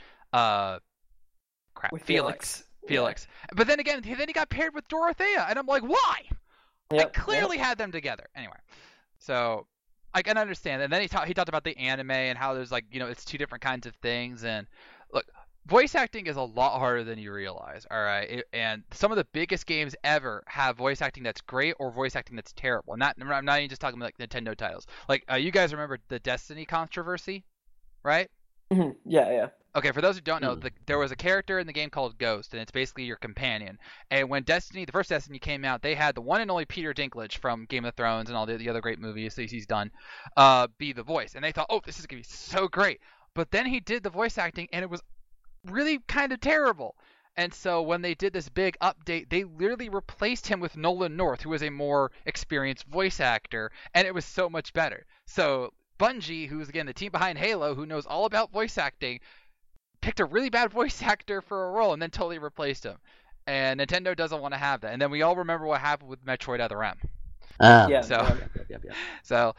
With Felix. Yeah. But then again, he got paired with Dorothea, and I'm like, why? Yep, I clearly had them together. Anyway, so I can understand. And then he talked about the anime and how there's like, it's two different kinds of things. And look, voice acting is a lot harder than you realize. All right, and some of the biggest games ever have voice acting that's great or voice acting that's terrible. I'm not even just talking about like Nintendo titles. Like you guys remember the Destiny controversy, right? Mhm. Yeah. Okay, for those who don't know, there was a character in the game called Ghost, and it's basically your companion. And when the first Destiny came out, they had the one and only Peter Dinklage from Game of Thrones and all the other great movies that he's done be the voice. And they thought, oh, this is going to be so great. But then he did the voice acting, and it was really kind of terrible. And so when they did this big update, they literally replaced him with Nolan North, who was a more experienced voice actor, and it was so much better. So Bungie, who's again the team behind Halo, who knows all about voice acting, picked a really bad voice actor for a role and then totally replaced him. And Nintendo doesn't want to have that. And then we all remember what happened with Metroid Other M. Yeah. So- Yep. So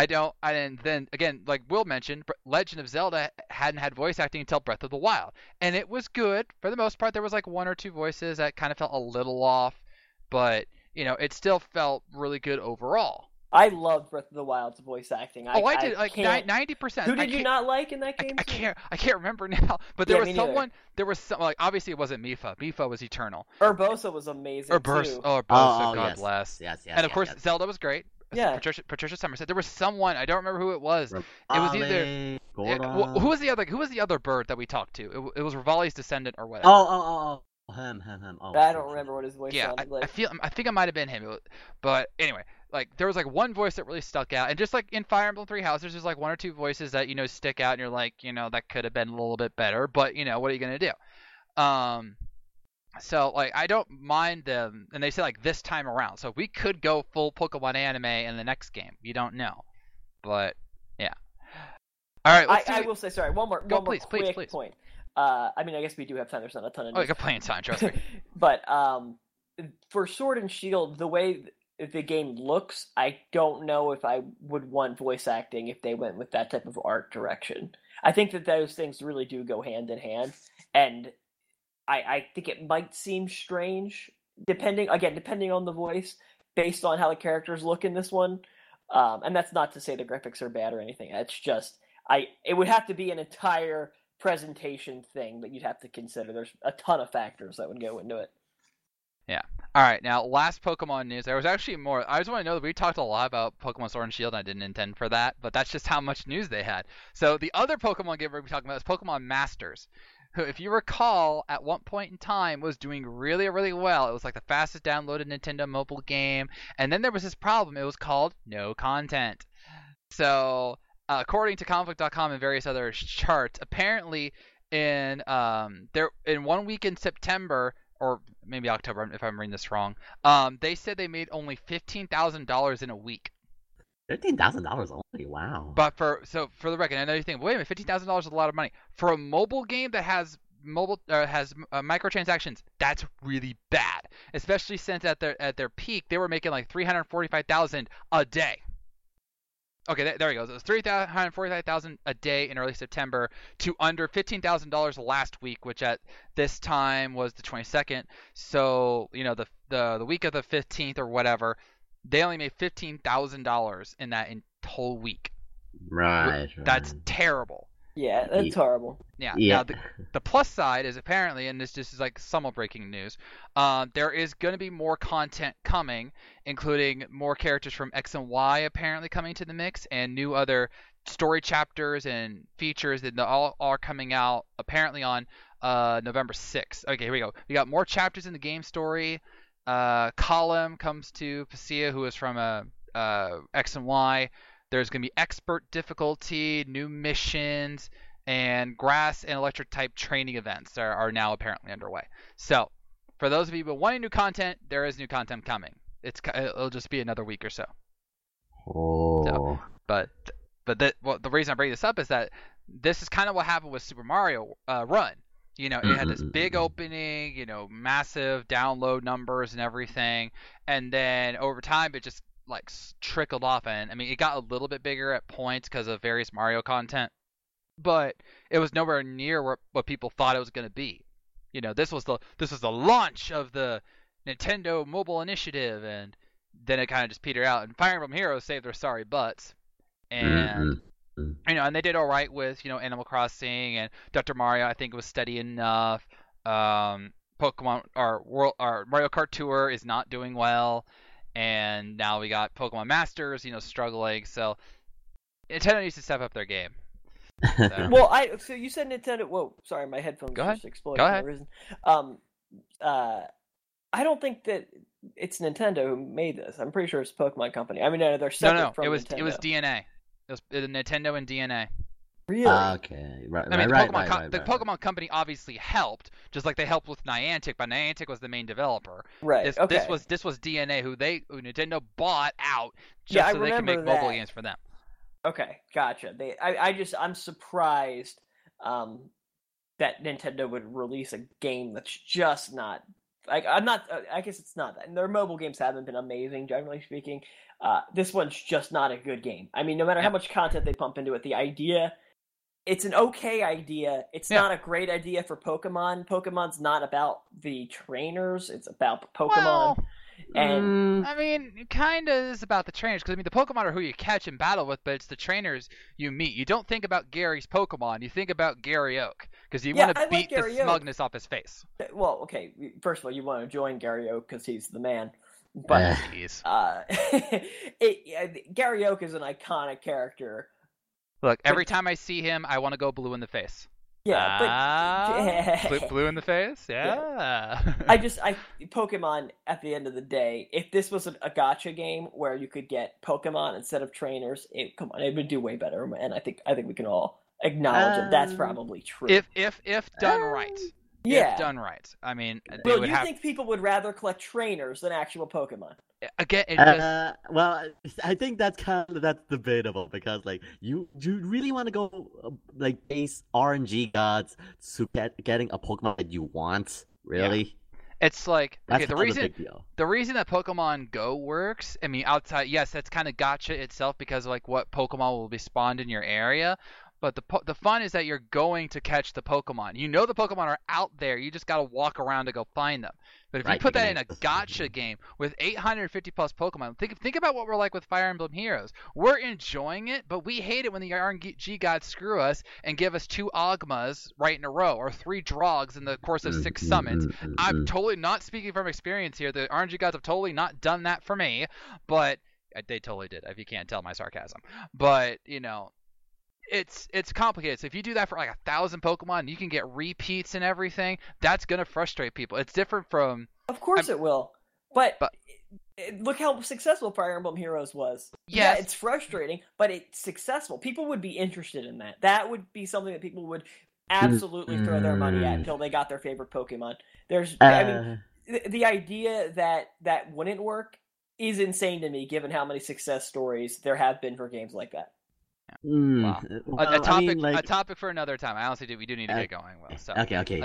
and then again, like Will mentioned, Legend of Zelda hadn't had voice acting until Breath of the Wild, and it was good for the most part. There was like one or two voices that kind of felt a little off, but it still felt really good overall. I loved Breath of the Wild's voice acting. I did like can't- 90%. Who did you not like in that game? I can't remember now, but Yeah, there me was neither. someone. There was some like obviously it wasn't Mifa. Mifa was eternal. Urbosa was amazing too. Urbosa, Oh, God yes. bless. Yes. And of course, yes. Zelda was great. Yeah. Patricia Somerset. There was someone I don't remember who it was. It was either Gordon. who was the other bird that we talked to? It was Rivali's descendant or whatever. Oh, him. Oh, I don't remember what his voice yeah, sounded like. I think it might have been him. But anyway, like there was like one voice that really stuck out, and just like in Fire Emblem Three Houses, there's like one or two voices that stick out, and you're like, that could have been a little bit better, but what are you gonna do? So like I don't mind them, and they say like this time around, so we could go full Pokemon anime in the next game. You don't know, but yeah. All right, I will say sorry. One more please. quick point. I mean, I guess we do have time. There's not a ton of Oh, news. you got plenty of time, trust me. But for Sword and Shield, the way the game looks, I don't know if I would want voice acting if they went with that type of art direction. I think that those things really do go hand in hand, and I think it might seem strange, depending on the voice, based on how the characters look in this one. And that's not to say the graphics are bad or anything. It's just it would have to be an entire presentation thing that you'd have to consider. There's a ton of factors that would go into it. Yeah. All right. Now, last Pokemon news. There was actually more. I just want to know that we talked a lot about Pokemon Sword and Shield, and I didn't intend for that, but that's just how much news they had. So the other Pokemon game we're going to be talking about is Pokemon Masters, who, if you recall, at one point in time was doing really, really well. It was like the fastest downloaded Nintendo mobile game, and then there was this problem. It was called no content. So according to Conflict.com and various other charts, apparently in 1 week in September, or maybe October if I'm reading this wrong, they said they made only $15,000 in a week. $15,000 only. Wow. But for the record, I know you think, wait a minute, $15,000 is a lot of money for a mobile game that has microtransactions. That's really bad, especially since at their peak they were making like $345,000 a day. Okay, there he goes. It was $345,000 a day in early September to under $15,000 last week, which at this time was the 22nd. So the week of the 15th or whatever, they only made $15,000 in that whole week. Right. That's terrible. Yeah, that's horrible. Yeah. Yeah. Now the plus side is apparently, and this just is like somewhat breaking news, there is going to be more content coming, including more characters from X and Y apparently coming to the mix, and new other story chapters and features that all are coming out apparently on November 6th. Okay, here we go. We got more chapters in the game story. Column comes to Pasea, who is from X and Y. There's going to be expert difficulty, new missions, and grass and electric type training events are now apparently underway. So, for those of you who wanting new content, there is new content coming. It'll just be another week or so. Oh. So, but the reason I bring this up is that this is kind of what happened with Super Mario Run. You know, it had this big opening, you know, massive download numbers and everything, and then over time it just like trickled off. And I mean, it got a little bit bigger at points because of various Mario content, but it was nowhere near what people thought it was going to be. You know, this was the launch of the Nintendo Mobile Initiative, and then it kind of just petered out. And Fire Emblem Heroes saved their sorry butts, and you know, and they did all right with, you know, Animal Crossing, and Dr. Mario I think was steady enough. Pokemon or Mario Kart Tour is not doing well, and now we got Pokemon Masters, you know, struggling. So Nintendo needs to step up their game. So. Well, so you said Nintendo. Whoa, sorry, my headphones just exploded. Go ahead. For some reason. I don't think that it's Nintendo who made this. I'm pretty sure it's Pokemon Company. I mean, they're separate from Nintendo. It was DNA. It was Nintendo and DNA. Really? Okay, right. I mean, the Pokemon Company obviously helped, just like they helped with Niantic, but Niantic was the main developer. Right. This was DNA, who Nintendo bought out just so they can make mobile games for them. Okay, gotcha. I'm surprised that Nintendo would release a game that's just not. I guess it's not that. And their mobile games haven't been amazing, generally speaking. This one's just not a good game. I mean, no matter how much content they pump into it, the idea, it's an okay idea. It's not a great idea for Pokemon. Pokemon's not about the trainers. It's about Pokemon. Well, and I mean, it kind of is about the trainers, because I mean, the Pokemon are who you catch and battle with, but it's the trainers you meet. You don't think about Gary's Pokemon. You think about Gary Oak, because you want to beat the smugness off his face. Well, okay, first of all, you want to join Gary Oak because he's the man. But Gary Oak is an iconic character. Look, every time I see him, I want to go blue in the face. Yeah, but blue in the face. Yeah. Pokemon. At the end of the day, if this was a gacha game where you could get Pokemon instead of trainers, it would do way better. And I think we can all acknowledge that that's probably true. If done right. Yeah. If done right. I mean, Will, you think people would rather collect trainers than actual Pokemon? Again, well, I think that's debatable, because like you really want to go like base RNG gods to getting a Pokemon that you want, really? Yeah. It's like, okay, the reason that Pokemon Go works, I mean, outside, yes, that's kind of gacha itself because of like what Pokemon will be spawned in your area. But the fun is that you're going to catch the Pokemon. You know the Pokemon are out there. You just got to walk around to go find them. But if you put that in a gacha game with 850 plus Pokemon, think about what we're like with Fire Emblem Heroes. We're enjoying it, but we hate it when the RNG gods screw us and give us 2 Ogmas right in a row or 3 Drogs in the course of 6 summons. I'm totally not speaking from experience here. The RNG gods have totally not done that for me, but they totally did, if you can't tell my sarcasm. But, you know, it's complicated. So if you do that for like 1,000 Pokemon, you can get repeats and everything. That's gonna frustrate people. It's different from. Of course it will, but look how successful Fire Emblem Heroes was. Yes. Yeah, it's frustrating, but it's successful. People would be interested in that. That would be something that people would absolutely throw their money at until they got their favorite Pokemon. I mean, the idea that wouldn't work is insane to me, given how many success stories there have been for games like that. Wow. A topic for another time. I honestly we do need to get going. Well, so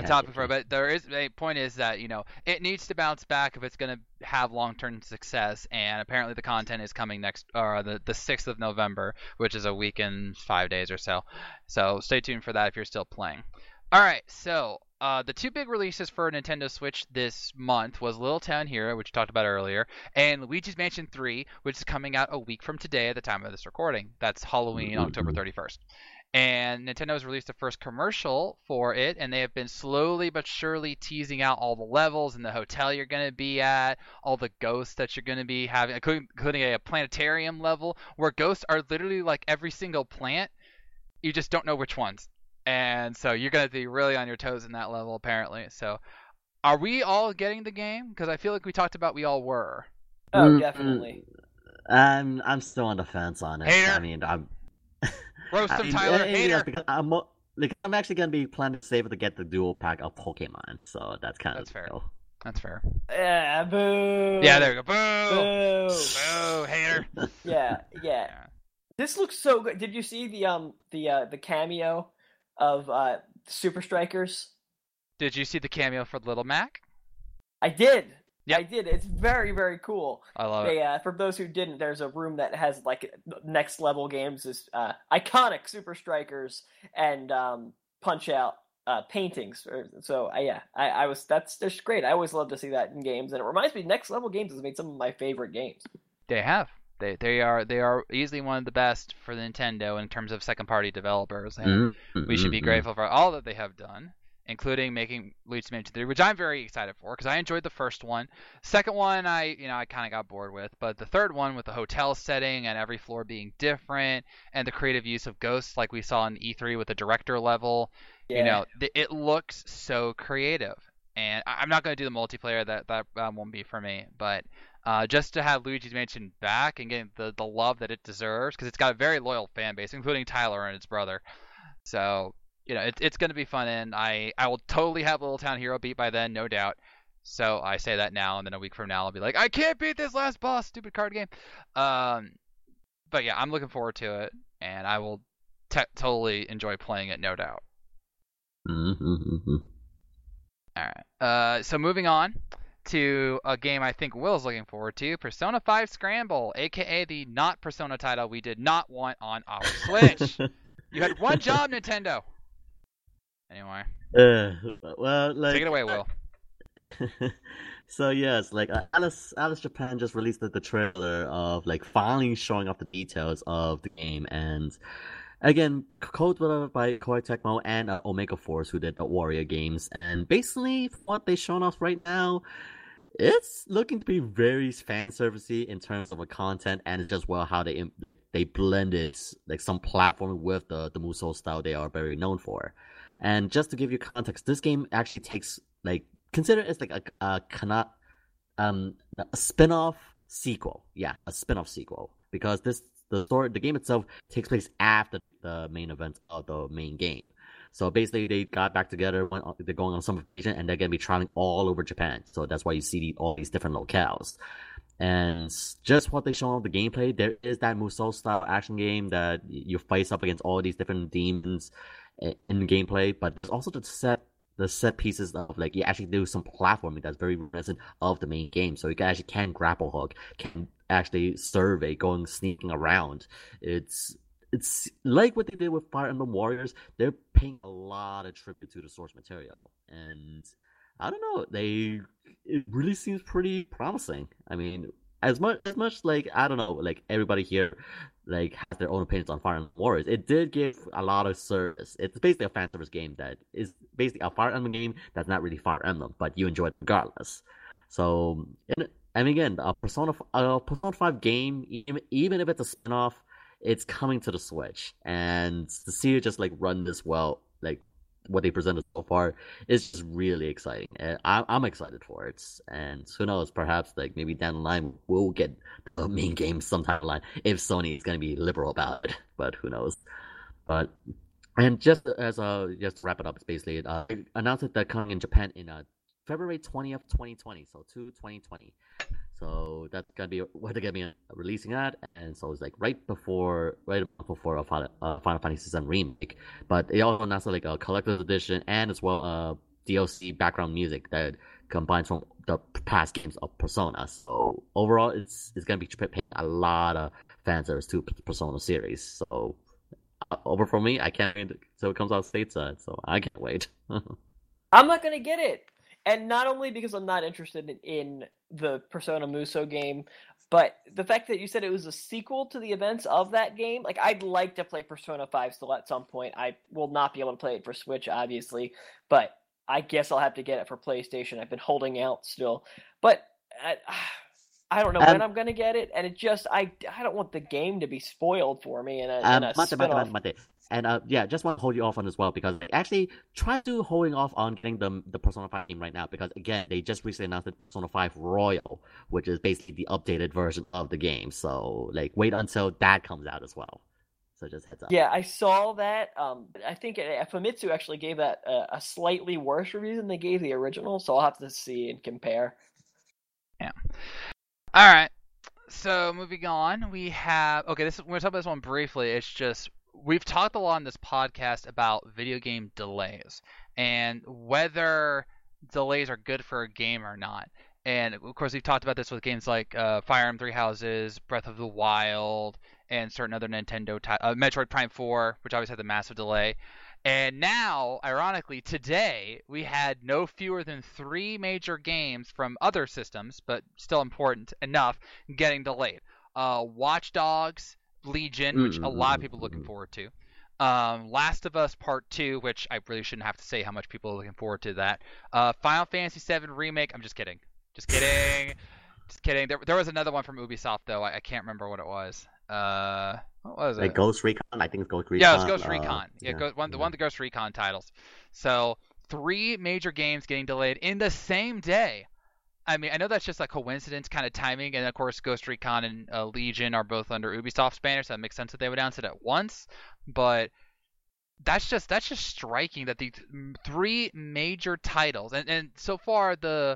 but there is a point is that, you know, it needs to bounce back if it's going to have long-term success, and apparently the content is coming the 6th of November, which is a week and 5 days or so. So stay tuned for that if you're still playing. All right, so the 2 big releases for Nintendo Switch this month was Little Town Hero, which we talked about earlier, and Luigi's Mansion 3, which is coming out a week from today at the time of this recording. That's Halloween, October 31st. And Nintendo has released the first commercial for it, and they have been slowly but surely teasing out all the levels and the hotel you're going to be at, all the ghosts that you're going to be having, including a planetarium level, where ghosts are literally like every single plant. You just don't know which ones. And so you're going to be really on your toes in that level, apparently. So are we all getting the game? Because I feel like we talked about we all were. Oh, definitely. I'm still on the fence on it. Hater. I mean, Roast him, Tyler. Hater. Because I'm actually gonna be planning to save it to get the dual pack of Pokemon, so that's kind of fair. That's fair. Yeah, boo. Yeah, there we go. Boo. Boo. Hater. Yeah. This looks so good. Did you see the cameo of Super Strikers? Did you see the cameo for Little Mac? I did. Yep. I did. It's very, very cool. I love it. For those who didn't, there's a room that has like next level games, is iconic Super Strikers and Punch Out paintings. That's just great. I always love to see that in games, and it reminds me, Next Level Games has made some of my favorite games. They have. They are easily one of the best for Nintendo in terms of second party developers, and we should be grateful for all that they have done, including making Luigi's Mansion 3, which I'm very excited for because I enjoyed the first one. Second one, I kind of got bored with, but the third one with the hotel setting and every floor being different and the creative use of ghosts like we saw in E3 with the director level, it looks so creative. And I'm not going to do the multiplayer, that won't be for me, but just to have Luigi's Mansion back and getting the love that it deserves, because it's got a very loyal fan base, including Tyler and his brother. So it's going to be fun, and I will totally have Little Town Hero beat by then, no doubt. So I say that now, and then a week from now I'll be like, I can't beat this last boss, stupid card game. But yeah, I'm looking forward to it, and I will totally enjoy playing it, no doubt. All right. So moving on to a game I think Will's looking forward to, Persona 5 Scramble, aka the not Persona title we did not want on our Switch. You had one job, Nintendo. Anyway. Take it away, Will. So yes, Alice Japan just released the trailer of finally showing off the details of the game, and again, co-developed by Koei Tecmo and Omega Force, who did the Warrior games, and basically what they've shown off right now, it's looking to be very fan servicey in terms of the content, and it's just how they blended some platform with the Musou style they are very known for. And just to give you context, this game actually takes consider it's a spin-off sequel. Yeah, a spin-off sequel, because the game itself takes place after the main events of the main game. So basically, they got back together, they're going on some vacation, and they're going to be traveling all over Japan. So that's why you see all these different locales. And just what they show on the gameplay, there is that Musou-style action game that you face up against all these different demons in the gameplay, but there's also the set pieces of you actually do some platforming that's very reminiscent of the main game. So you can grapple hook, can actually survey, sneaking around. It's like what they did with Fire Emblem Warriors. They're paying a lot of tribute to the source material, and I don't know, it really seems pretty promising. I mean, as much I don't know, everybody here has their own opinions on Fire Emblem Warriors, it did give a lot of service. It's basically a fan service game that is basically a Fire Emblem game that's not really Fire Emblem, but you enjoy it regardless. So, and again, a Persona 5 game, even if it's a spin-off, it's coming to the Switch, and to see it just run this well, what they presented so far, is just really exciting. And I'm excited for it, and who knows, perhaps maybe down the line we'll get the main game sometime down the line if Sony is going to be liberal about it, but who knows. And just to wrap it up, it's basically announced that they're coming in Japan in February 20th, 2020, so 2020. So that's gonna be what they're gonna be releasing at, and so it's right before a Final Fantasy VII remake. But they also announced a collector's edition and as well DLC background music that combines from the past games of Persona. So overall, it's gonna be paying a lot of fan service to Persona series. So over for me, I can't wait so it comes out stateside. So I can't wait. I'm not gonna get it. And not only because I'm not interested in the Persona Musou game, but the fact that you said it was a sequel to the events of that game, I'd like to play Persona 5 still at some point. I will not be able to play it for Switch, obviously, but I guess I'll have to get it for PlayStation. I've been holding out still. But I don't know when I'm going to get it, and it just, I don't want the game to be spoiled for me in a spin-off. And yeah, just want to hold you off on as well because actually try to holding off on getting the Persona 5 game right now because again they just recently announced the Persona 5 Royal, which is basically the updated version of the game. So like wait until that comes out as well. So just heads up. Yeah, I saw that. I think Famitsu actually gave that a slightly worse review than they gave the original, so I'll have to see and compare. Yeah. All right. So moving on, we have we're gonna talk about this one briefly. It's just we've talked a lot on this podcast about video game delays and whether delays are good for a game or not. And of course, we've talked about this with games like Fire Emblem Three Houses, Breath of the Wild, and certain other Nintendo Metroid Prime 4, which obviously had the massive delay. And now, ironically, today we had no fewer than 3 major games from other systems, but still important enough, getting delayed. Watch Dogs, Legion, which a lot of people are looking forward to. Last of Us Part 2, which I really shouldn't have to say how much people are looking forward to that. Final Fantasy VII Remake, I'm just kidding. Just kidding. There was another one from Ubisoft, though. I can't remember what it was. What was it? Like Ghost Recon? I think it's Ghost Recon. Yeah, it was Ghost Recon. One of the Ghost Recon titles. So 3 major games getting delayed in the same day. I mean, I know that's just a coincidence kind of timing, and of course Ghost Recon and Legion are both under Ubisoft's banner, so that makes sense that they would announce it at once. But that's just striking that the 3 major titles, and so far the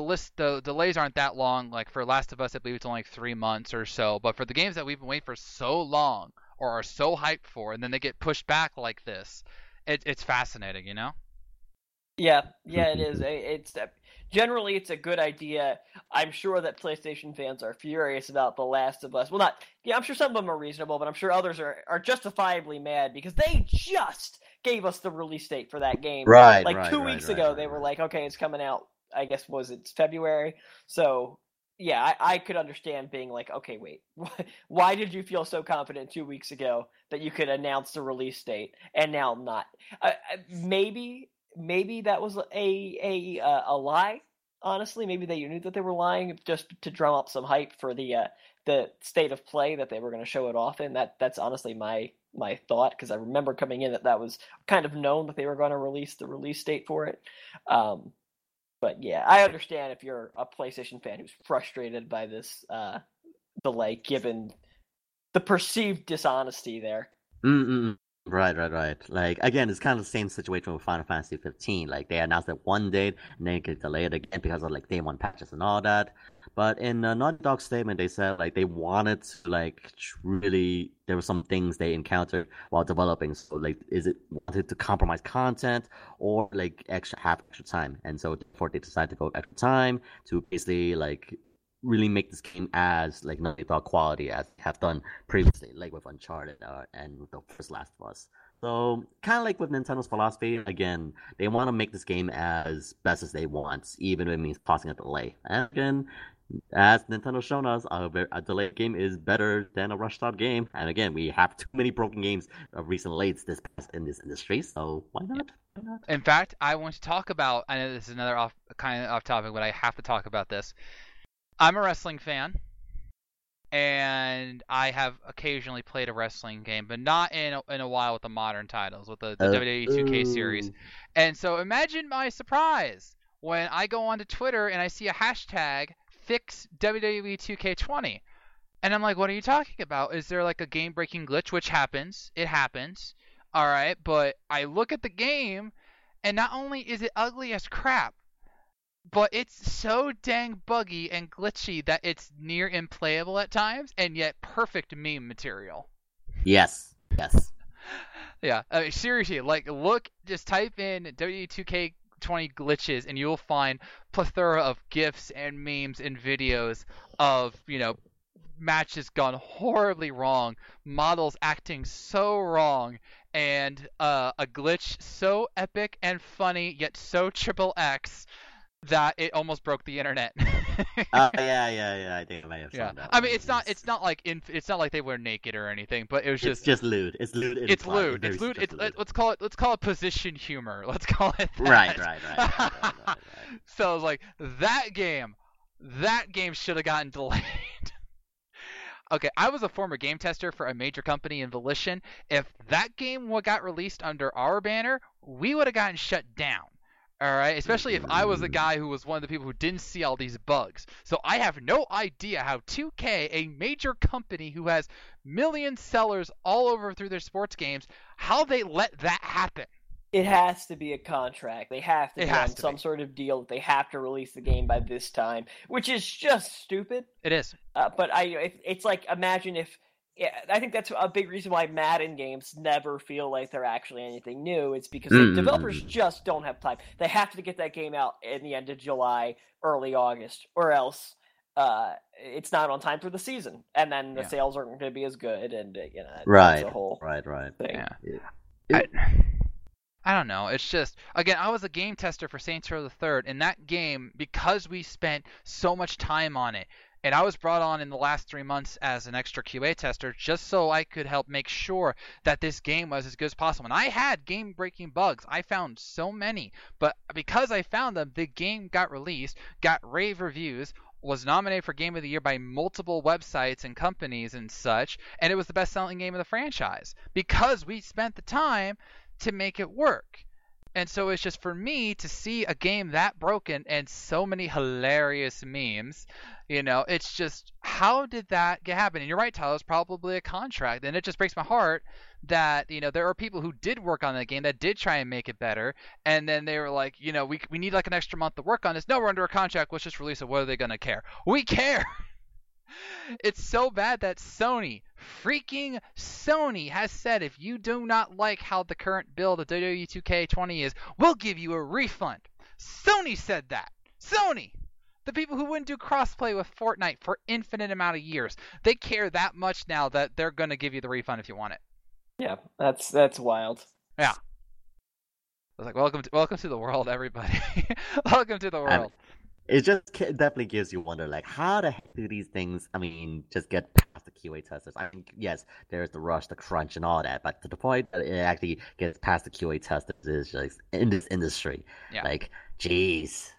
delays aren't that long. Like for Last of Us, I believe it's only like 3 months or so. But for the games that we've been waiting for so long or are so hyped for, and then they get pushed back like this, it's fascinating, you know? Yeah, it is. It's generally it's a good idea. I'm sure that PlayStation fans are furious about The Last of Us. Well, not. Yeah, I'm sure some of them are reasonable, but I'm sure others are justifiably mad because they just gave us the release date for that game. Right. Like 2 weeks ago, they were like, okay, it's coming out. I guess it's February. So yeah, I could understand being like, okay, wait, why did you feel so confident 2 weeks ago that you could announce the release date and now not? Maybe that was a lie. Honestly, maybe they knew that they were lying just to drum up some hype for the state of play that they were going to show it off in. That's honestly my thought because I remember coming in that was kind of known that they were going to release the release date for it. But yeah, I understand if you're a PlayStation fan who's frustrated by this delay, given the perceived dishonesty there. Right. Like again, it's kind of the same situation with Final Fantasy 15. Like they announced it one date and then it get delayed again because of like day 1 patches and all that. But in Naughty Dog's statement, they said like they wanted to like really there were some things they encountered while developing. So like, is it wanted to compromise content or like extra time? And so therefore they decided to go extra time to basically like really make this game as like Naughty Dog quality as they have done previously, like with Uncharted and with the first Last of Us. So kind of like with Nintendo's philosophy, again, they want to make this game as best as they want, even if it means causing a delay. And again, as Nintendo's shown us, a delayed game is better than a rushed start game. And again, we have too many broken games of recent lates in this industry, so why not? Why not? In fact, I want to talk about. I know this is another off topic, but I have to talk about this. I'm a wrestling fan, and I have occasionally played a wrestling game, but not in a while with the modern titles, with the WWE 2K series. And so imagine my surprise when I go onto Twitter and I see a hashtag fix WWE 2K20. And I'm like, what are you talking about? Is there like a game-breaking glitch? Which happens. It happens. All right, but I look at the game, and not only is it ugly as crap, but it's so dang buggy and glitchy that it's near implayable at times, and yet perfect meme material. Yes. Yeah, I mean, seriously, like, just type in W2K20 glitches, and you'll find plethora of GIFs and memes and videos of, matches gone horribly wrong, models acting so wrong, and a glitch so epic and funny, yet so triple X that it almost broke the internet. Yeah. I think I may have seen that. I mean, it's not like they were naked or anything, but it was just. It's just lewd. It's lewd. It's lewd. Let's call it position humor. Let's call it that. Right. So I was like, that game should have gotten delayed. Okay, I was a former game tester for a major company in Volition. If that game got released under our banner, we would have gotten shut down. All right, especially if I was the guy who was one of the people who didn't see all these bugs. So I have no idea how 2K, a major company who has million sellers all over through their sports games, how they let that happen. It has to be a contract. They have to be on some sort of deal that they have to release the game by this time, which is just stupid. It is. But it's like, imagine if... Yeah, I think that's a big reason why Madden games never feel like they're actually anything new. It's because the developers just don't have time. They have to get that game out in the end of July, early August, or else it's not on time for the season. And then the sales aren't going to be as good, and right, that's a whole thing. Yeah. I don't know. It's just, again, I was a game tester for Saints Row the Third, and that game, because we spent so much time on it, and I was brought on in the last 3 months as an extra QA tester just so I could help make sure that this game was as good as possible. And I had game-breaking bugs. I found so many. But because I found them, the game got released, got rave reviews, was nominated for Game of the Year by multiple websites and companies and such, and it was the best-selling game of the franchise because we spent the time to make it work. And so it's just, for me to see a game that broken and so many hilarious memes, it's just, how did that happen? And you're right, Tyler, it's probably a contract. And it just breaks my heart that, there are people who did work on that game that did try and make it better. And then they were like, we need like an extra month to work on this. No, we're under a contract. Let's just release it. What are they going to care? We care. It's so bad that freaking Sony has said, if you do not like how the current build of WWE 2K20 is, we'll give you a refund. Sony said that. Sony! The people who wouldn't do crossplay with Fortnite for infinite amount of years. They care that much now that they're going to give you the refund if you want it. Yeah, that's wild. Yeah. I was like, welcome to the world, everybody. Welcome to the world. It just definitely gives you wonder, like, how the heck do these things, just get past the QA testers? Yes, there's the rush, the crunch, and all that, but to the point that it actually gets past the QA testers is just, in this industry. Yeah. Like, jeez.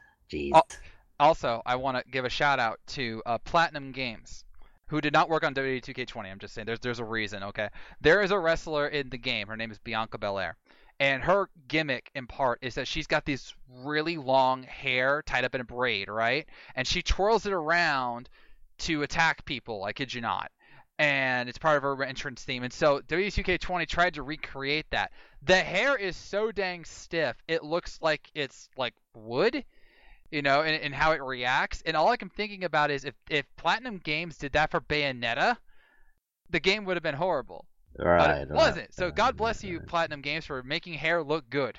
Also, I want to give a shout-out to Platinum Games, who did not work on WWE 2K20. I'm just saying, there's a reason, okay? There is a wrestler in the game. Her name is Bianca Belair. And her gimmick, in part, is that she's got these really long hair tied up in a braid, right? And she twirls it around to attack people, I kid you not. And it's part of her entrance theme. And so WWE2K20 tried to recreate that. The hair is so dang stiff, it looks like it's like wood, and how it reacts. And all I'm thinking about is if Platinum Games did that for Bayonetta, the game would have been horrible. Right, but it wasn't. So God bless you, Platinum Games, for making hair look good.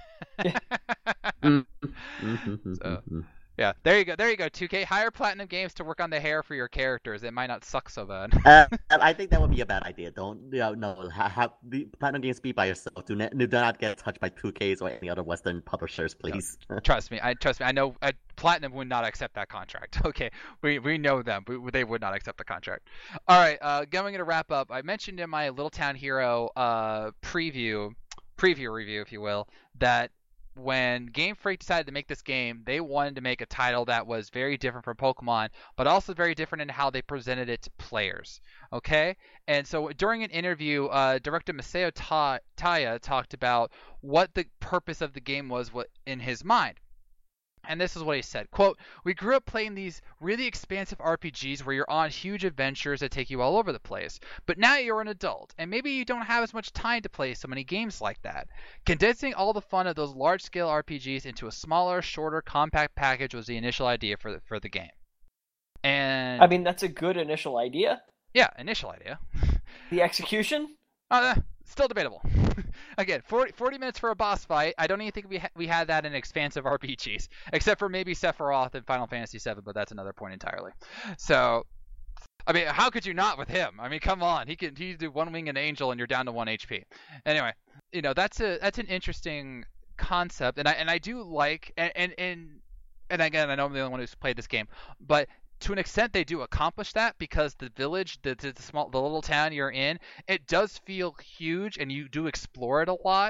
So, yeah, there you go. 2K, hire Platinum Games to work on the hair for your characters. It might not suck so bad. I think that would be a bad idea. Don't have the Platinum Games be by yourself. Do not get touched by 2Ks or any other Western publishers, please. No, trust me. I know Platinum would not accept that contract. Okay, we know them. They would not accept the contract. All right, going to wrap up. I mentioned in my Little Town Hero preview review, if you will, that when Game Freak decided to make this game, they wanted to make a title that was very different from Pokemon, but also very different in how they presented it to players. Okay? And so during an interview, director Masao Taya talked about what the purpose of the game was in his mind. And this is what he said, quote, "We grew up playing these really expansive RPGs where you're on huge adventures that take you all over the place. But now you're an adult, and maybe you don't have as much time to play so many games like that. Condensing all the fun of those large-scale RPGs into a smaller, shorter, compact package was the initial idea for the game." And that's a good initial idea. Yeah, initial idea. The execution? Still debatable. Again, 40 minutes for a boss fight. I don't even think we had that in expansive RPGs, except for maybe Sephiroth in Final Fantasy VII, but that's another point entirely. So, how could you not with him? Come on. He do one wing and angel, and you're down to 1 HP. Anyway, that's an interesting concept, and I do like and again, I know I'm the only one who's played this game, but to an extent, they do accomplish that because the village, the little town you're in, it does feel huge, and you do explore it a lot.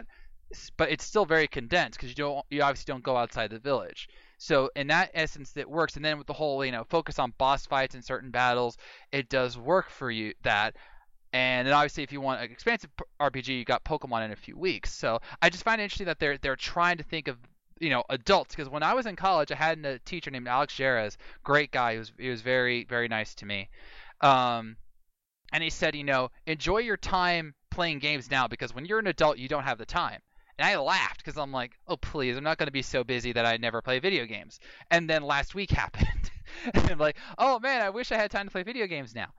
but it's still very condensed because you obviously don't go outside the village. So in that essence, it works. And then with the whole focus on boss fights and certain battles, it does work for you that. And then obviously, if you want an expansive RPG, you got Pokemon in a few weeks. So I just find it interesting that they're trying to think of adults, because when I was in college, I had a teacher named Alex Jerez, great guy. He was very, very nice to me. And he said, enjoy your time playing games now, because when you're an adult, you don't have the time. And I laughed because I'm like, oh, please, I'm not going to be so busy that I never play video games. And then last week happened. And I'm like, oh, man, I wish I had time to play video games now.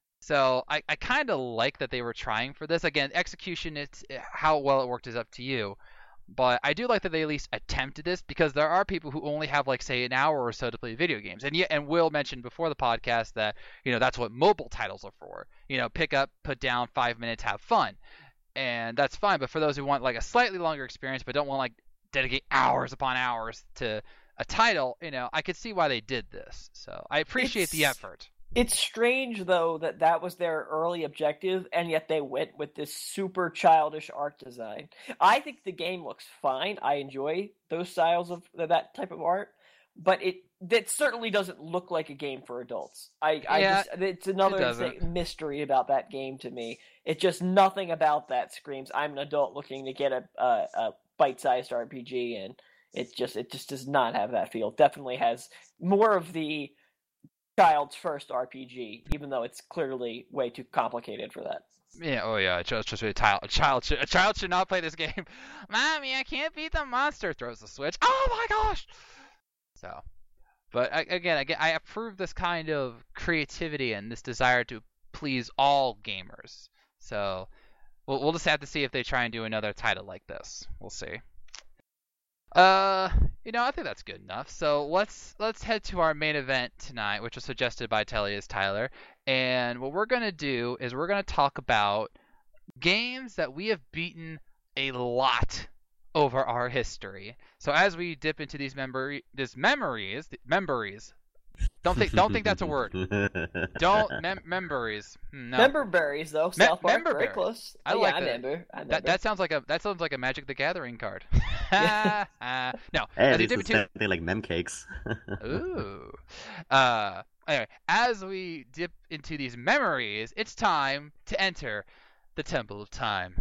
So I kind of like that they were trying for this. Again, execution, it's how well it worked is up to you. But I do like that they at least attempted this, because there are people who only have, like, say, an hour or so to play video games. And Will mentioned before the podcast that, that's what mobile titles are for. Pick up, put down, 5 minutes, have fun. And that's fine. But for those who want, like, a slightly longer experience but don't want, like, dedicate hours upon hours to a title, I could see why they did this. So I appreciate the effort. It's strange, though, that was their early objective, and yet they went with this super childish art design. I think the game looks fine. I enjoy those styles of that type of art, but it certainly doesn't look like a game for adults. It's another mystery about that game to me. It's just nothing about that screams, I'm an adult looking to get a bite-sized RPG, and it just does not have that feel. It definitely has more of the child's first RPG, even though it's clearly way too complicated for that. Yeah, oh yeah, just a child should not play this game. Mommy, I can't beat the monster. Throws the switch. Oh my gosh! So, but again, I approve this kind of creativity and this desire to please all gamers. So, we'll just have to see if they try and do another title like this. We'll see. I think that's good enough. So let's head to our main event tonight, which was suggested by Tellius Tyler. And what we're gonna do is we're gonna talk about games that we have beaten a lot over our history. So as we dip into these memories. Don't think that's a word. Memories. No. Member berries, though. South Park, very close. I like that. I remember. That sounds like a Magic the Gathering card. No. Hey, it's something like mem cakes. Ooh. Anyway, as we dip into these memories, it's time to enter the Temple of Time.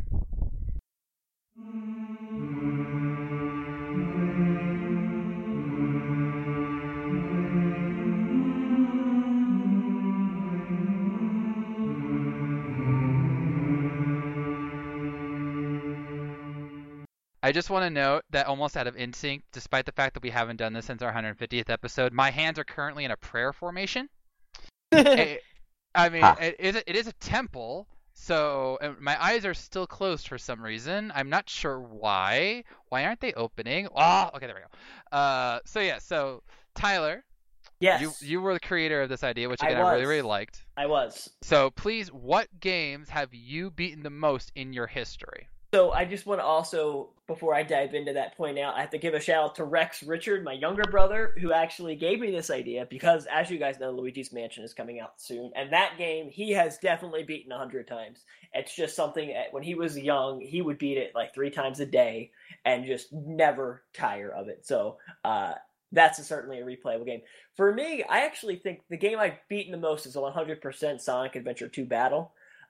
I just want to note that almost out of instinct, despite the fact that we haven't done this since our 150th episode, my hands are currently in a prayer formation. It is a temple, so my eyes are still closed for some reason. I'm not sure why. Why aren't they opening? Oh, okay, there we go. So Tyler, yes, you were the creator of this idea, which again I really, really liked. I was. So please, what games have you beaten the most in your history? So I just want to also, before I dive into that, point out, I have to give a shout out to Rex Richard, my younger brother, who actually gave me this idea, because as you guys know, Luigi's Mansion is coming out soon. And that game, he has definitely beaten 100 times. It's just something, when he was young, he would beat it like 3 times a day and just never tire of it. So that's certainly a replayable game. For me, I actually think the game I've beaten the most is a 100% Sonic Adventure 2 Battle.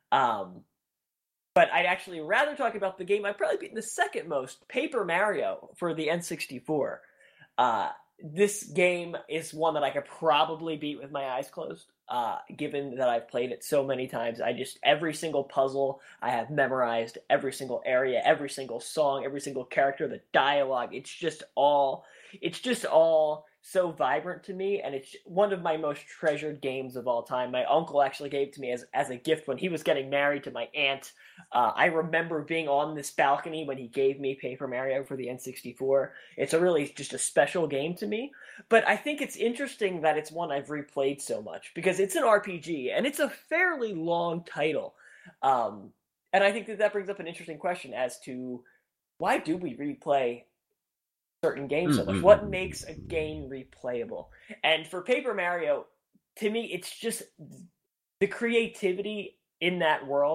But I'd actually rather talk about the game I've probably beaten the second most, Paper Mario, for the N64. This game is one that I could probably beat with my eyes closed, given that I've played it so many times. Every single puzzle I have memorized, every single area, every single song, every single character, the dialogue. It's just all so vibrant to me, and it's one of my most treasured games of all time. My uncle actually gave it to me as a gift when he was getting married to my aunt. I remember being on this balcony when he gave me Paper Mario for the N64. It's just a special game to me. But I think it's interesting that it's one I've replayed so much, because it's an RPG, and it's a fairly long title. And I think that brings up an interesting question as to why do we replay certain games so much? What makes a game replayable? And for Paper Mario, to me, it's just the creativity in that world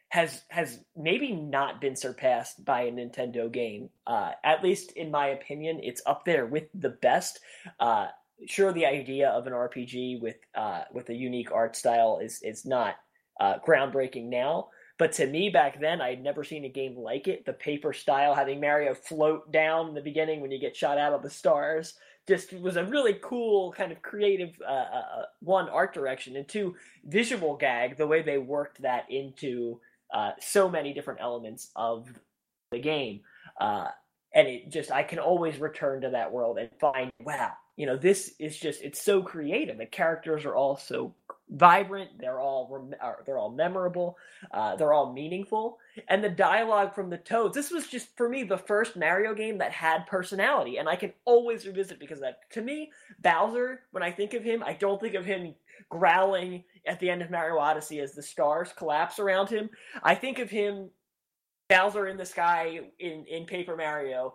has maybe not been surpassed by a Nintendo game. At least in my opinion, it's up there with the best. Sure, the idea of an RPG with a unique art style is not groundbreaking now, but to me back then, I had never seen a game like it. The paper style, having Mario float down in the beginning when you get shot out of the stars, just was a really cool kind of creative one, art direction, and two, visual gag, the way they worked that into so many different elements of the game. And it just, I can always return to that world and find, wow, this is just, it's so creative. The characters are all so vibrant. They're all memorable. They're all meaningful. And the dialogue from the Toads, this was just, for me, the first Mario game that had personality. And I can always revisit because of that. To me, Bowser, when I think of him, I don't think of him growling at the end of Mario Odyssey as the stars collapse around him. I think of him, Bowser in the sky in Paper Mario,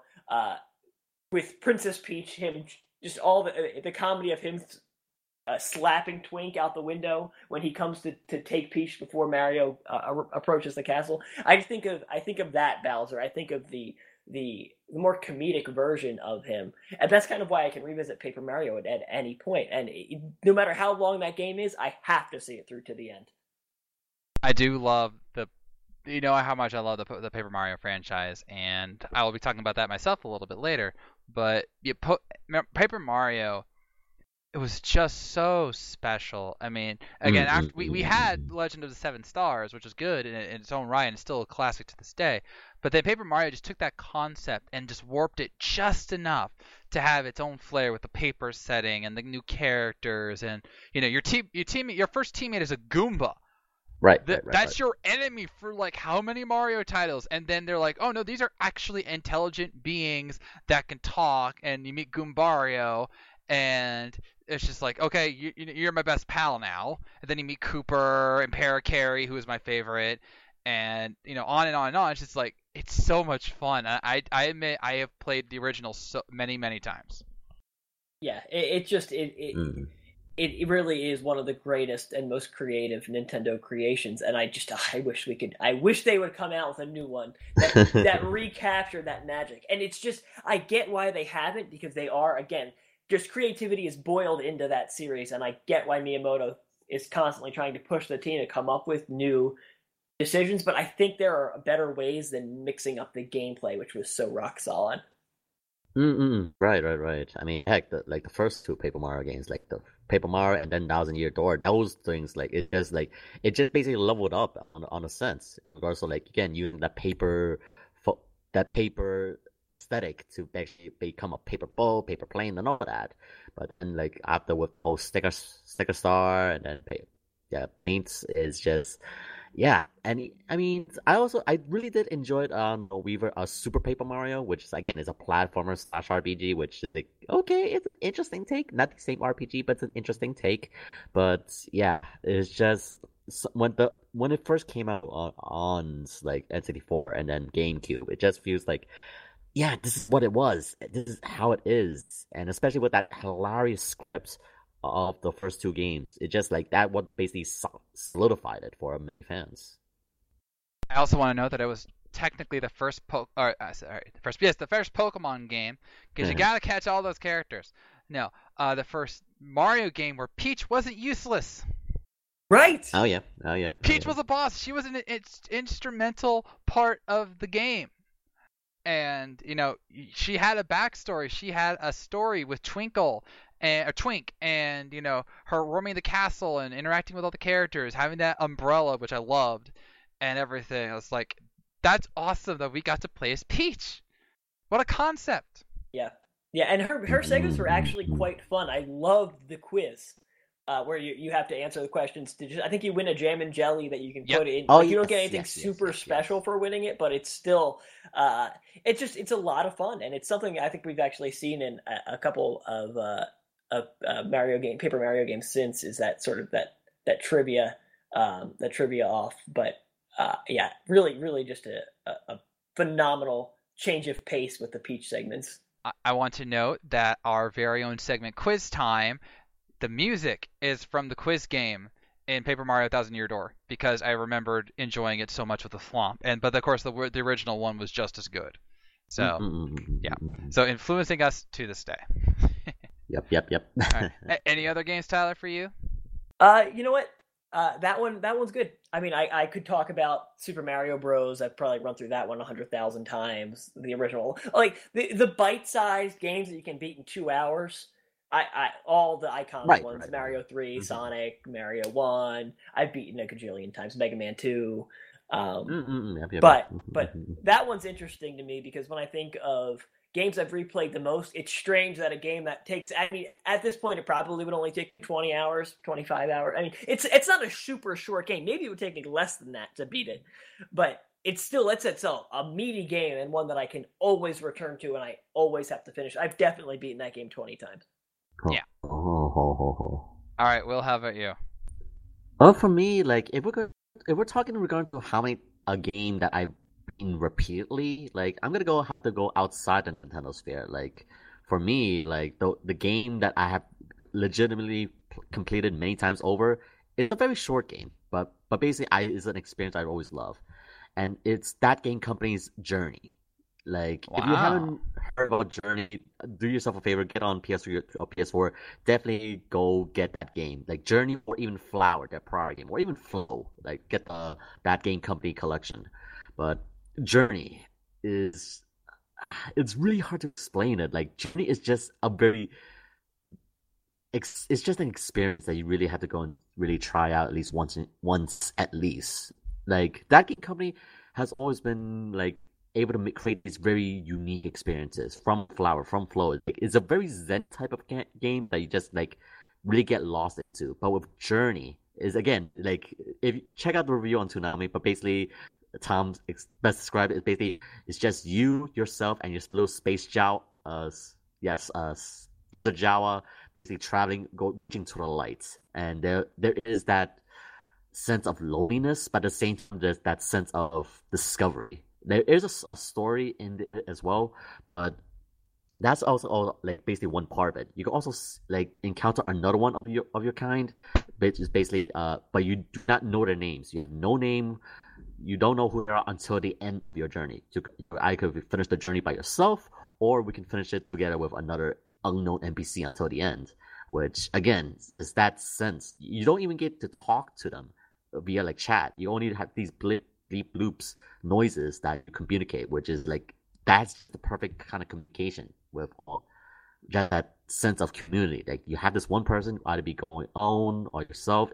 with Princess Peach, him just all the comedy of him slapping Twink out the window when he comes to take Peach before Mario approaches the castle. I think of that Bowser. I think of the more comedic version of him, and that's kind of why I can revisit Paper Mario at any point. And no matter how long that game is, I have to see it through to the end. I do love you know how much I love the Paper Mario franchise, and I will be talking about that myself a little bit later. But Paper Mario, it was just so special. I mean, again, after we had Legend of the Seven Stars, which is good in its own right and still a classic to this day. But then Paper Mario just took that concept and just warped it just enough to have its own flair with the paper setting and the new characters, and your first teammate is a Goomba. Right, that's your enemy for like how many Mario titles, and then they're like, oh no, these are actually intelligent beings that can talk, and you meet Goombario, and it's just like, okay, you're my best pal now. And then you meet Cooper and Parakarry, who is my favorite, and on and on and on. It's just like, it's so much fun. I admit I have played the original so many times. Yeah, it really is one of the greatest and most creative Nintendo creations, and I wish they would come out with a new one that recaptured that magic. And it's just, I get why they haven't, because they are, again, just creativity is boiled into that series, and I get why Miyamoto is constantly trying to push the team to come up with new decisions, but I think there are better ways than mixing up the gameplay, which was so rock solid. Right. I mean, heck, the first two Paper Mario games, like the Paper Mario and then Thousand Year Door, those things, it just basically leveled up on a sense. Also, again, using that paper aesthetic to actually become a paper bowl, paper plane, and all that. But then, after with Sticker Star and then Paints is just. Yeah, and I mean, I really did enjoy Weaver Super Paper Mario, which again is a platformer / RPG, which is it's an interesting take, not the same RPG, but it's an interesting take. But yeah, it's just when it first came out on N64 and then GameCube, it just feels like, yeah, this is what it was, this is how it is, and especially with that hilarious script of the first two games, it just that what basically solidified it for many fans. I also want to note that it was technically the first the first Pokemon game, because you gotta catch all those characters. No, the first Mario game where Peach wasn't useless. Right. Oh yeah. Peach was a boss. She was an instrumental part of the game. And she had a backstory. She had a story with Twink, and her roaming the castle and interacting with all the characters, having that umbrella, which I loved, and everything. I was like, that's awesome that we got to play as Peach. What a concept. Yeah, and her segments were actually quite fun. I loved the quiz. Where you have to answer the questions. I think you win a jam and jelly that you can put in. You don't get anything super special for winning it, but it's still, it's a lot of fun, and it's something I think we've actually seen in a couple of Paper Mario games since, is that sort of that trivia off. But yeah, really just a phenomenal change of pace with the Peach segments. I want to note that our very own segment, Quiz Time, the music is from the quiz game, in Paper Mario Thousand Year Door because I remembered enjoying it so much with the Thwomp, but of course the original one was just as good. So yeah, so influencing us to this day. Yep. All right. Any other games, Tyler, for you? You know what? That one's good. I mean, I could talk about Super Mario Bros. I've probably run through that one 100,000 times. The original, like the bite-sized games that you can beat in 2 hours. All the iconic ones: Mario 3, Sonic, Mario 1. I've beaten a gajillion times. Mega Man 2. But that one's interesting to me because when I think of games I've replayed the most, it's strange that a game that takes, I mean, at this point, it probably would only take 20 hours, 25 hours. I mean, it's not a super short game. Maybe it would take me less than that to beat it. But it's a meaty game and one that I can always return to and I always have to finish. I've definitely beaten that game 20 times. Yeah. All right, Will, how about you? For me, like, if we're talking in regard to how many a game that I've been repeatedly, like, I'm gonna have to go outside the Nintendo sphere. Like, for me, like the game that I have legitimately completed many times over, it's a very short game, but basically, it's an experience I always love, and it's that game company's Journey. Like, if you haven't heard about Journey, do yourself a favor, get on PS3 or PS4. Definitely go get that game. Like Journey or even Flower, their prior game, or even Flow. Like, get that game company collection. But Journey it's really hard to explain it. Like, Journey is just it's just an experience that you really have to go and really try out at least once at least. Like, that game company has always been like able to create these very unique experiences from Flower, from Flow. Like, it's a very zen type of game that you just like really get lost into. But with Journey, is again like, if you check out the review on Toonami, but basically Tom best described it, basically it's just you, yourself, and your little space Jawa, the Jawa, basically traveling, reaching to the lights, and there is that sense of loneliness, but at the same time there's that sense of discovery. There is a story in it as well, but that's also all, like, basically one part of it. You can also like encounter another one of your kind, which is basically but you do not know their names. You have no name. You don't know who they are until the end of your journey. I could finish the journey by yourself, or we can finish it together with another unknown NPC until the end. Which again is that sense. You don't even get to talk to them via like chat. You only have these bleep loops noises that you communicate, which is like, that's the perfect kind of communication with just that sense of community. Like, you have this one person either be going on or yourself.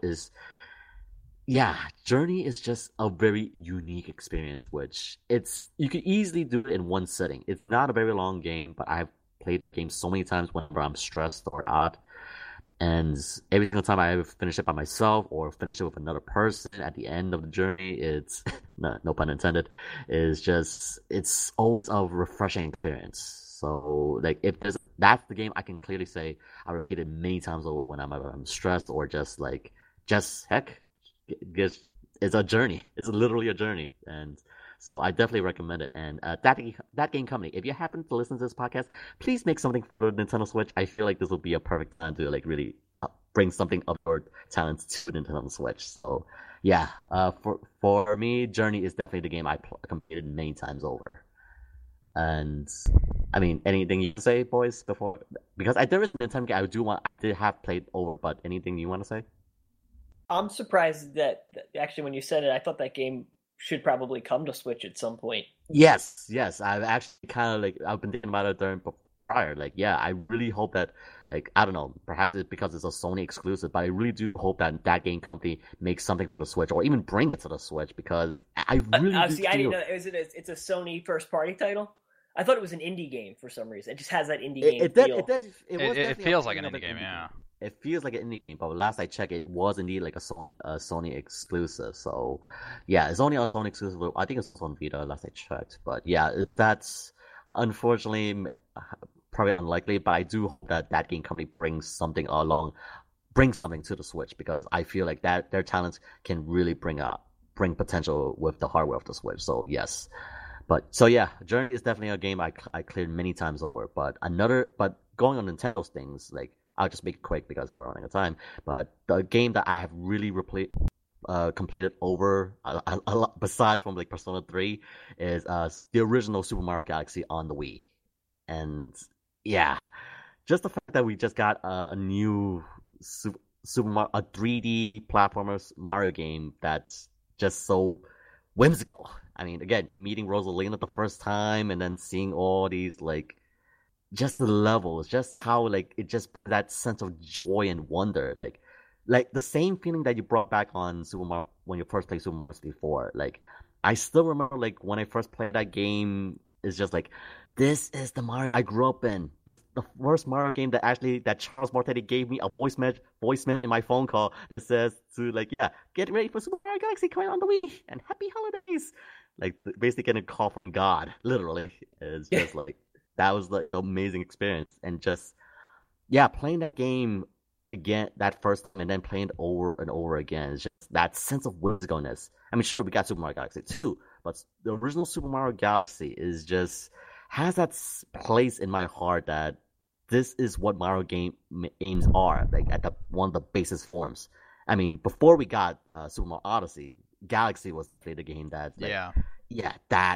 Journey is just a very unique experience, which you can easily do it in one sitting. It's not a very long game, but I've played games so many times whenever I'm stressed or odd. And every single time I ever finish it by myself or finish it with another person at the end of the journey, it's no pun intended, it's always a refreshing experience. So like, if that's the game I can clearly say I repeat it many times over when I'm stressed or just heck, it's a journey. It's literally a journey, and so I definitely recommend it. And that game company, if you happen to listen to this podcast, please make something for Nintendo Switch. I feel like this will be a perfect time to like really bring something of your talents to Nintendo Switch. So yeah, for me, Journey is definitely the game I completed many times over. And I mean, anything you say, boys, before, because there is a Nintendo game I did have played over, but anything you want to say? I'm surprised that actually when you said it, I thought that game should probably come to Switch at some point. Yes. I've actually kind of I've been thinking about it during prior. Like, yeah, I really hope that, like, I don't know, perhaps it's because it's a Sony exclusive, but I really do hope that game company makes something for the Switch or even bring it to the Switch, because I really I didn't know. It's a Sony first party title? I thought it was an indie game for some reason. It just has that indie game feel. It feels like an indie game, yeah. It feels like an indie game, but last I checked, it was indeed like a Sony exclusive. So, yeah, it's only a Sony exclusive. I think it's on Vita last I checked. But yeah, that's unfortunately probably unlikely. But I do hope that game company brings something to the Switch, because I feel like that their talents can really bring potential with the hardware of the Switch. So yes. So yeah, Journey is definitely a game I cleared many times over. But going on Nintendo's things, like, I'll just make it quick because we're running out of time. But the game that I have really completed over a lot, besides from like Persona 3, is the original Super Mario Galaxy on the Wii. And yeah, just the fact that we just got a new Super Mario, a 3D platformer Mario game that's just so whimsical. I mean, again, meeting Rosalina the first time and then seeing all these like just the levels, just how like it just that sense of joy and wonder, like the same feeling that you brought back on Super Mario when you first played Super Mario 64. Like I still remember like when I first played that game, it's just like this is the Mario I grew up in. The first Mario game that Charles Martinet gave me a voicemail in my phone call that says to like, yeah, get ready for Super Mario Galaxy coming on the Wii and happy holidays. Like basically getting a call from God, literally. It's just like that was like an amazing experience. And just yeah, playing that game again that first time and then playing it over and over again is just that sense of whimsicalness. I mean, sure, we got Super Mario Galaxy 2, but the original Super Mario Galaxy is just has that place in my heart that this is what Mario games are, like at one of the basis forms. I mean, before we got Super Mario Odyssey, Galaxy was the game that like, yeah, that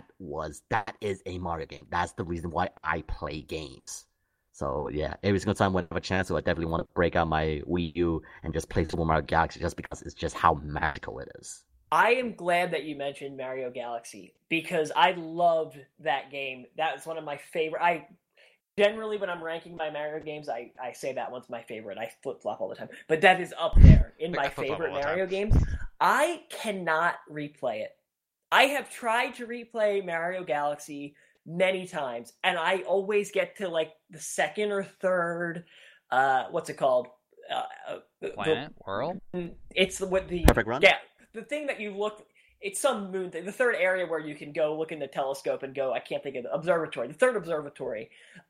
is a Mario game. That's the reason why I play games. So yeah, every single time when I have a chance to, I definitely want to break out my Wii U and just play Super Mario Galaxy just because it's just how magical it is. I am glad that you mentioned Mario Galaxy because I loved that game. That was one of my favorite. Generally, when I'm ranking my Mario games, I say that one's my favorite. I flip-flop all the time. But that is up there in my favorite Mario games. I cannot replay it. I have tried to replay Mario Galaxy many times, and I always get to, like, the second or third, what's it called? Planet? World? It's what the... Perfect Run? Yeah, the thing that you look... It's some moon thing. The third area where you can go look in the telescope and go, I can't think of the observatory. The third observatory.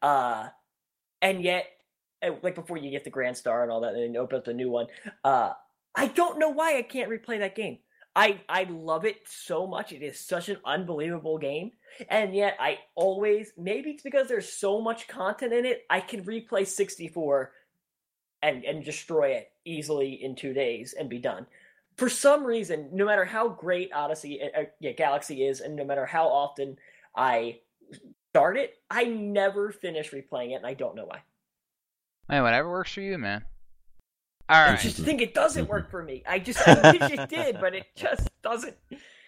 And yet, like before you get the Grand Star and all that, and then open up the new one. I don't know why I can't replay that game. I love it so much. It is such an unbelievable game. And yet I always, maybe it's because there's so much content in it, I can replay 64 and destroy it easily in 2 days and be done. For some reason, no matter how great Galaxy is, and no matter how often I start it, I never finish replaying it, and I don't know why. Hey, whatever works for you, man. All right. I just think it doesn't work for me. I wish it did, but it just doesn't.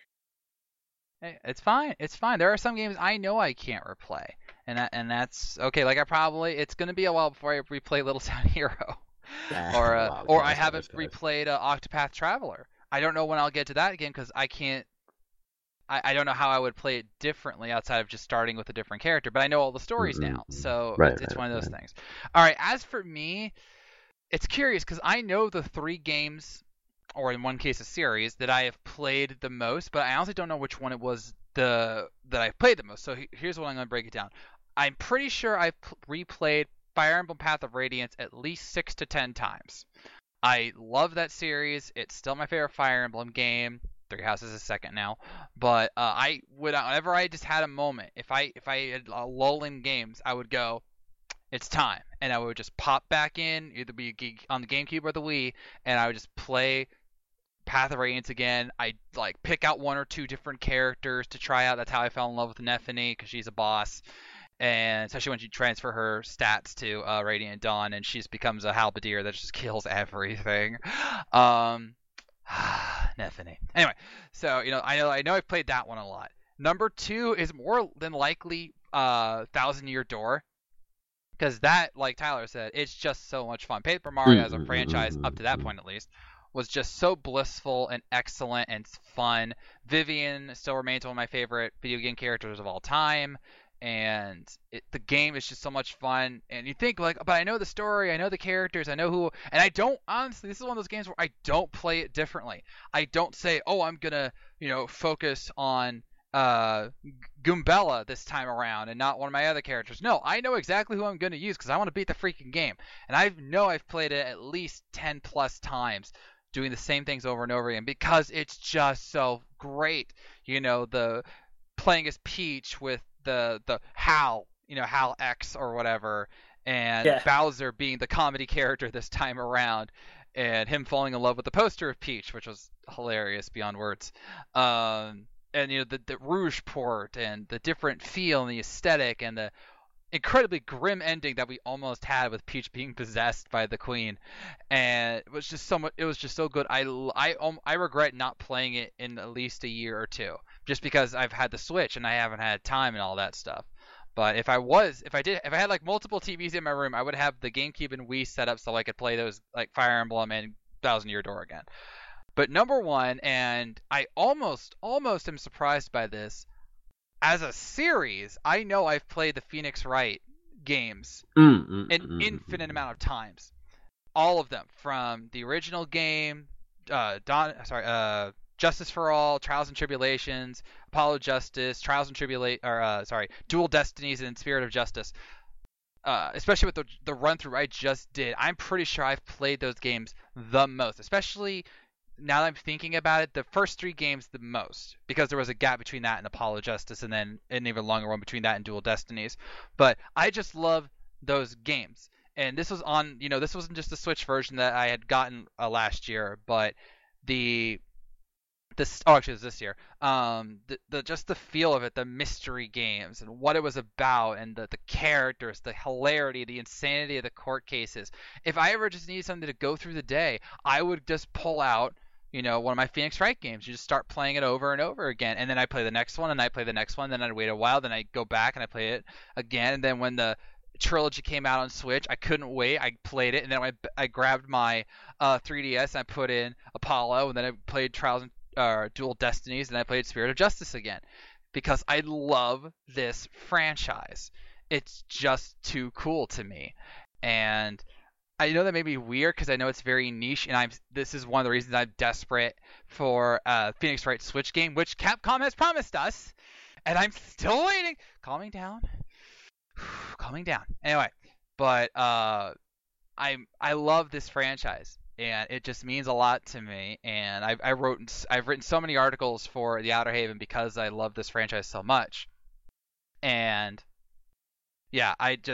Hey, it's fine. It's fine. There are some games I know I can't replay, and that's okay. Like it's gonna be a while before I replay Little Town Hero. Or I haven't replayed Octopath Traveler. I don't know when I'll get to that again because I can't. I don't know how I would play it differently outside of just starting with a different character. But I know all the stories now, so it's one of those things. All right. As for me, it's curious because I know the 3 games, or in one case a series, that I have played the most, but I honestly don't know which one it was that I've played the most. So here's what I'm going to break it down. I'm pretty sure I've replayed Fire Emblem Path of Radiance at least 6 to 10 times. I love that series. It's still my favorite Fire Emblem game. Three Houses is second now. But I would, whenever I just had a moment, if I had a lull in games, I would go, it's time. And I would just pop back in, either be on the GameCube or the Wii, and I would just play Path of Radiance again. I'd like pick out 1 or 2 different characters to try out. That's how I fell in love with Nephany, because she's a boss. And especially when you transfer her stats to Radiant Dawn, and she just becomes a halberdier that just kills everything. Nephany. Anyway, so I know I've played that one a lot. Number 2 is more than likely Thousand Year Door, because that, like Tyler said, it's just so much fun. Paper Mario as a franchise, up to that point at least, was just so blissful and excellent and fun. Vivian still remains one of my favorite video game characters of all time. And the game is just so much fun, and you think like, but I know the story, I know the characters, I know who, and I don't, honestly, this is one of those games where I don't play it differently. I don't say, oh, I'm gonna, focus on Goombella this time around and not one of my other characters. No, I know exactly who I'm gonna use because I want to beat the freaking game, and I've played it at least 10 plus times, doing the same things over and over again because it's just so great. The playing as Peach with the Hal, Hal X or whatever, and Bowser being the comedy character this time around, and him falling in love with the poster of Peach, which was hilarious beyond words. And the Rouge port and the different feel and the aesthetic and the incredibly grim ending that we almost had with Peach being possessed by the Queen, and it was just so good. I regret not playing it in at least a year or two, just because I've had the Switch and I haven't had time and all that stuff. But if I had like multiple TVs in my room, I would have the GameCube and Wii set up so I could play those like Fire Emblem and Thousand Year Door again. But number one, and I almost am surprised by this, as a series, I know I've played the Phoenix Wright games an infinite amount of times. All of them, from the original game, Justice for All, Trials and Tribulations, Apollo Justice, Dual Destinies, and Spirit of Justice. Especially with the run through I just did, I'm pretty sure I've played those games the most, especially. Now that I'm thinking about it, the first 3 games the most, because there was a gap between that and Apollo Justice, and then an even longer one between that and Dual Destinies. But I just love those games. And this was on, this wasn't just the Switch version that I had gotten last year, but actually it was this year. Just the feel of it, the mystery games and what it was about, and the characters, the hilarity, the insanity of the court cases. If I ever just needed something to go through the day, I would just pull out one of my Phoenix Wright games. You just start playing it over and over again, and then I play the next one, and I play the next one, then I'd wait a while, then I go back and I play it again, and then when the trilogy came out on Switch, I couldn't wait. I played it, and then I grabbed my 3DS and I put in Apollo, and then I played Dual Destinies, and I played Spirit of Justice again, because I love this franchise. It's just too cool to me, and I know that may be weird because I know it's very niche, and this is one of the reasons I'm desperate for Phoenix Wright Switch game, which Capcom has promised us, and I'm still waiting. Calming down. Anyway, but I love this franchise, and it just means a lot to me. And I've written so many articles for The Outer Haven because I love this franchise so much. And yeah,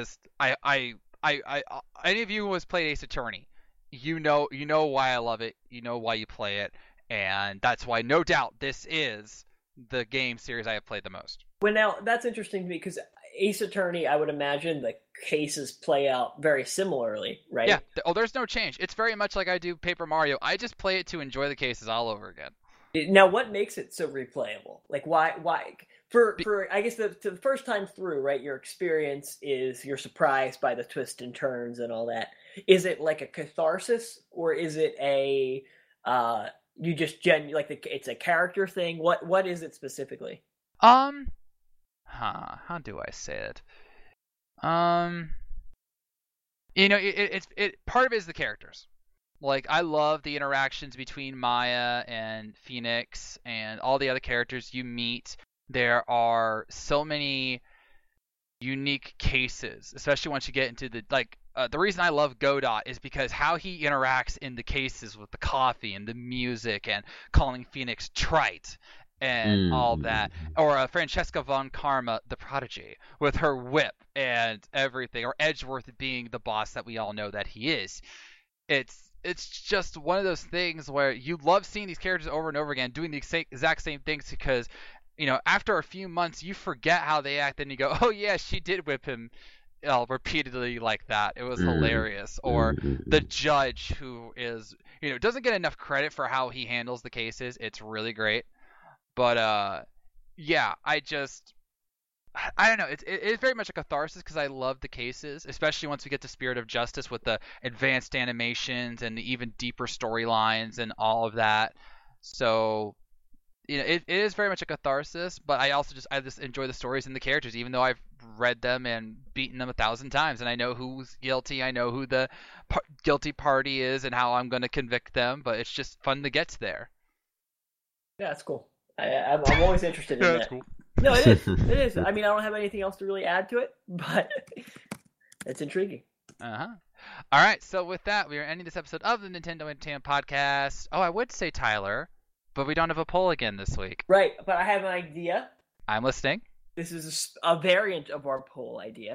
any of you who has played Ace Attorney, you know why I love it, you know why you play it, and that's why, no doubt, this is the game series I have played the most. Well, now that's interesting to me because Ace Attorney, I would imagine the cases play out very similarly, right? Yeah. There's no change. It's very much like I do Paper Mario. I just play it to enjoy the cases all over again. Now, what makes it so replayable? Like, why? For I guess the first time through, right? Your experience is you're surprised by the twists and turns and all that. Is it like a catharsis, or is it a you just it's a character thing? What is it specifically? How do I say it? It part of it is the characters. Like, I love the interactions between Maya and Phoenix and all the other characters you meet. There are so many unique cases, especially once you get into the reason I love Godot is because how he interacts in the cases with the coffee and the music and calling Phoenix trite and all that, or Francesca von Karma, the prodigy, with her whip and everything, or Edgeworth being the boss that we all know that he is. It's just one of those things where you love seeing these characters over and over again doing the exact same things, because after a few months you forget how they act, and you go, oh yeah, she did whip him repeatedly like that. It was hilarious. Or the judge, who is doesn't get enough credit for how he handles the cases. It's really great. But yeah, I don't know. It's very much a catharsis because I love the cases, especially once we get to Spirit of Justice with the advanced animations and the even deeper storylines and all of that. So it is very much a catharsis. But I just enjoy the stories and the characters, even though I've read them and beaten them 1,000 times, and I know who's guilty. I know who the guilty party is and how I'm going to convict them. But it's just fun to get there. Yeah, that's cool. I'm always interested in that. That's cool. No, it is. It is. I mean, I don't have anything else to really add to it, but it's intriguing. All right. So with that, we are ending this episode of the Nintendo Entertainment Podcast. Oh, I would say Tyler, but we don't have a poll again this week. Right, but I have an idea. I'm listening. This is a variant of our poll idea.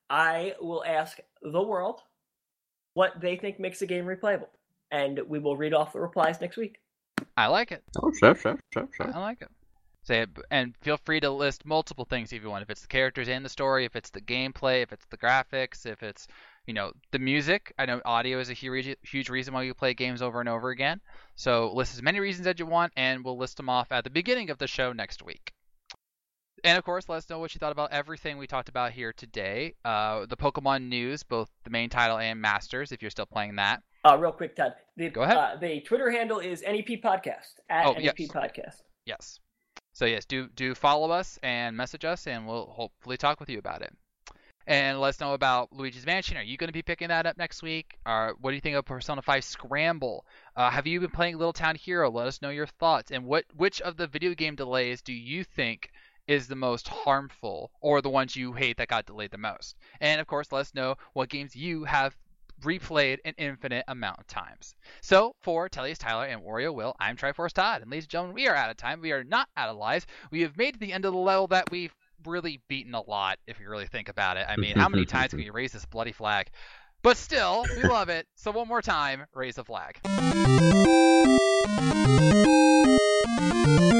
I will ask the world what they think makes a game replayable, and we will read off the replies next week. I like it. Oh, sure. I like it. And feel free to list multiple things if you want. If it's the characters and the story, if it's the gameplay, if it's the graphics, if it's the music. I know audio is a huge reason why you play games over and over again. So list as many reasons as you want, and we'll list them off at the beginning of the show next week. And of course, let us know what you thought about everything we talked about here today. The Pokemon news, both the main title and Masters, if you're still playing that. Real quick, Todd. Go ahead. The Twitter handle is NEP Podcast, NEP Podcast. Yes. So yes, do follow us and message us, and we'll hopefully talk with you about it. And let us know about Luigi's Mansion. Are you going to be picking that up next week? Or what do you think of Persona 5 Scramble? Have you been playing Little Town Hero? Let us know your thoughts. And which of the video game delays do you think is the most harmful, or the ones you hate that got delayed the most? And of course, let us know what games you have replayed an infinite amount of times. So for Tellius Tyler and Wario Will, I'm Triforce Todd, and ladies and gentlemen, we are out of time. We are not out of lives. We have made it to the end of the level that we've really beaten a lot, if you really think about it. I mean, how many times can you raise this bloody flag? But still, we love it. So one more time, raise the flag.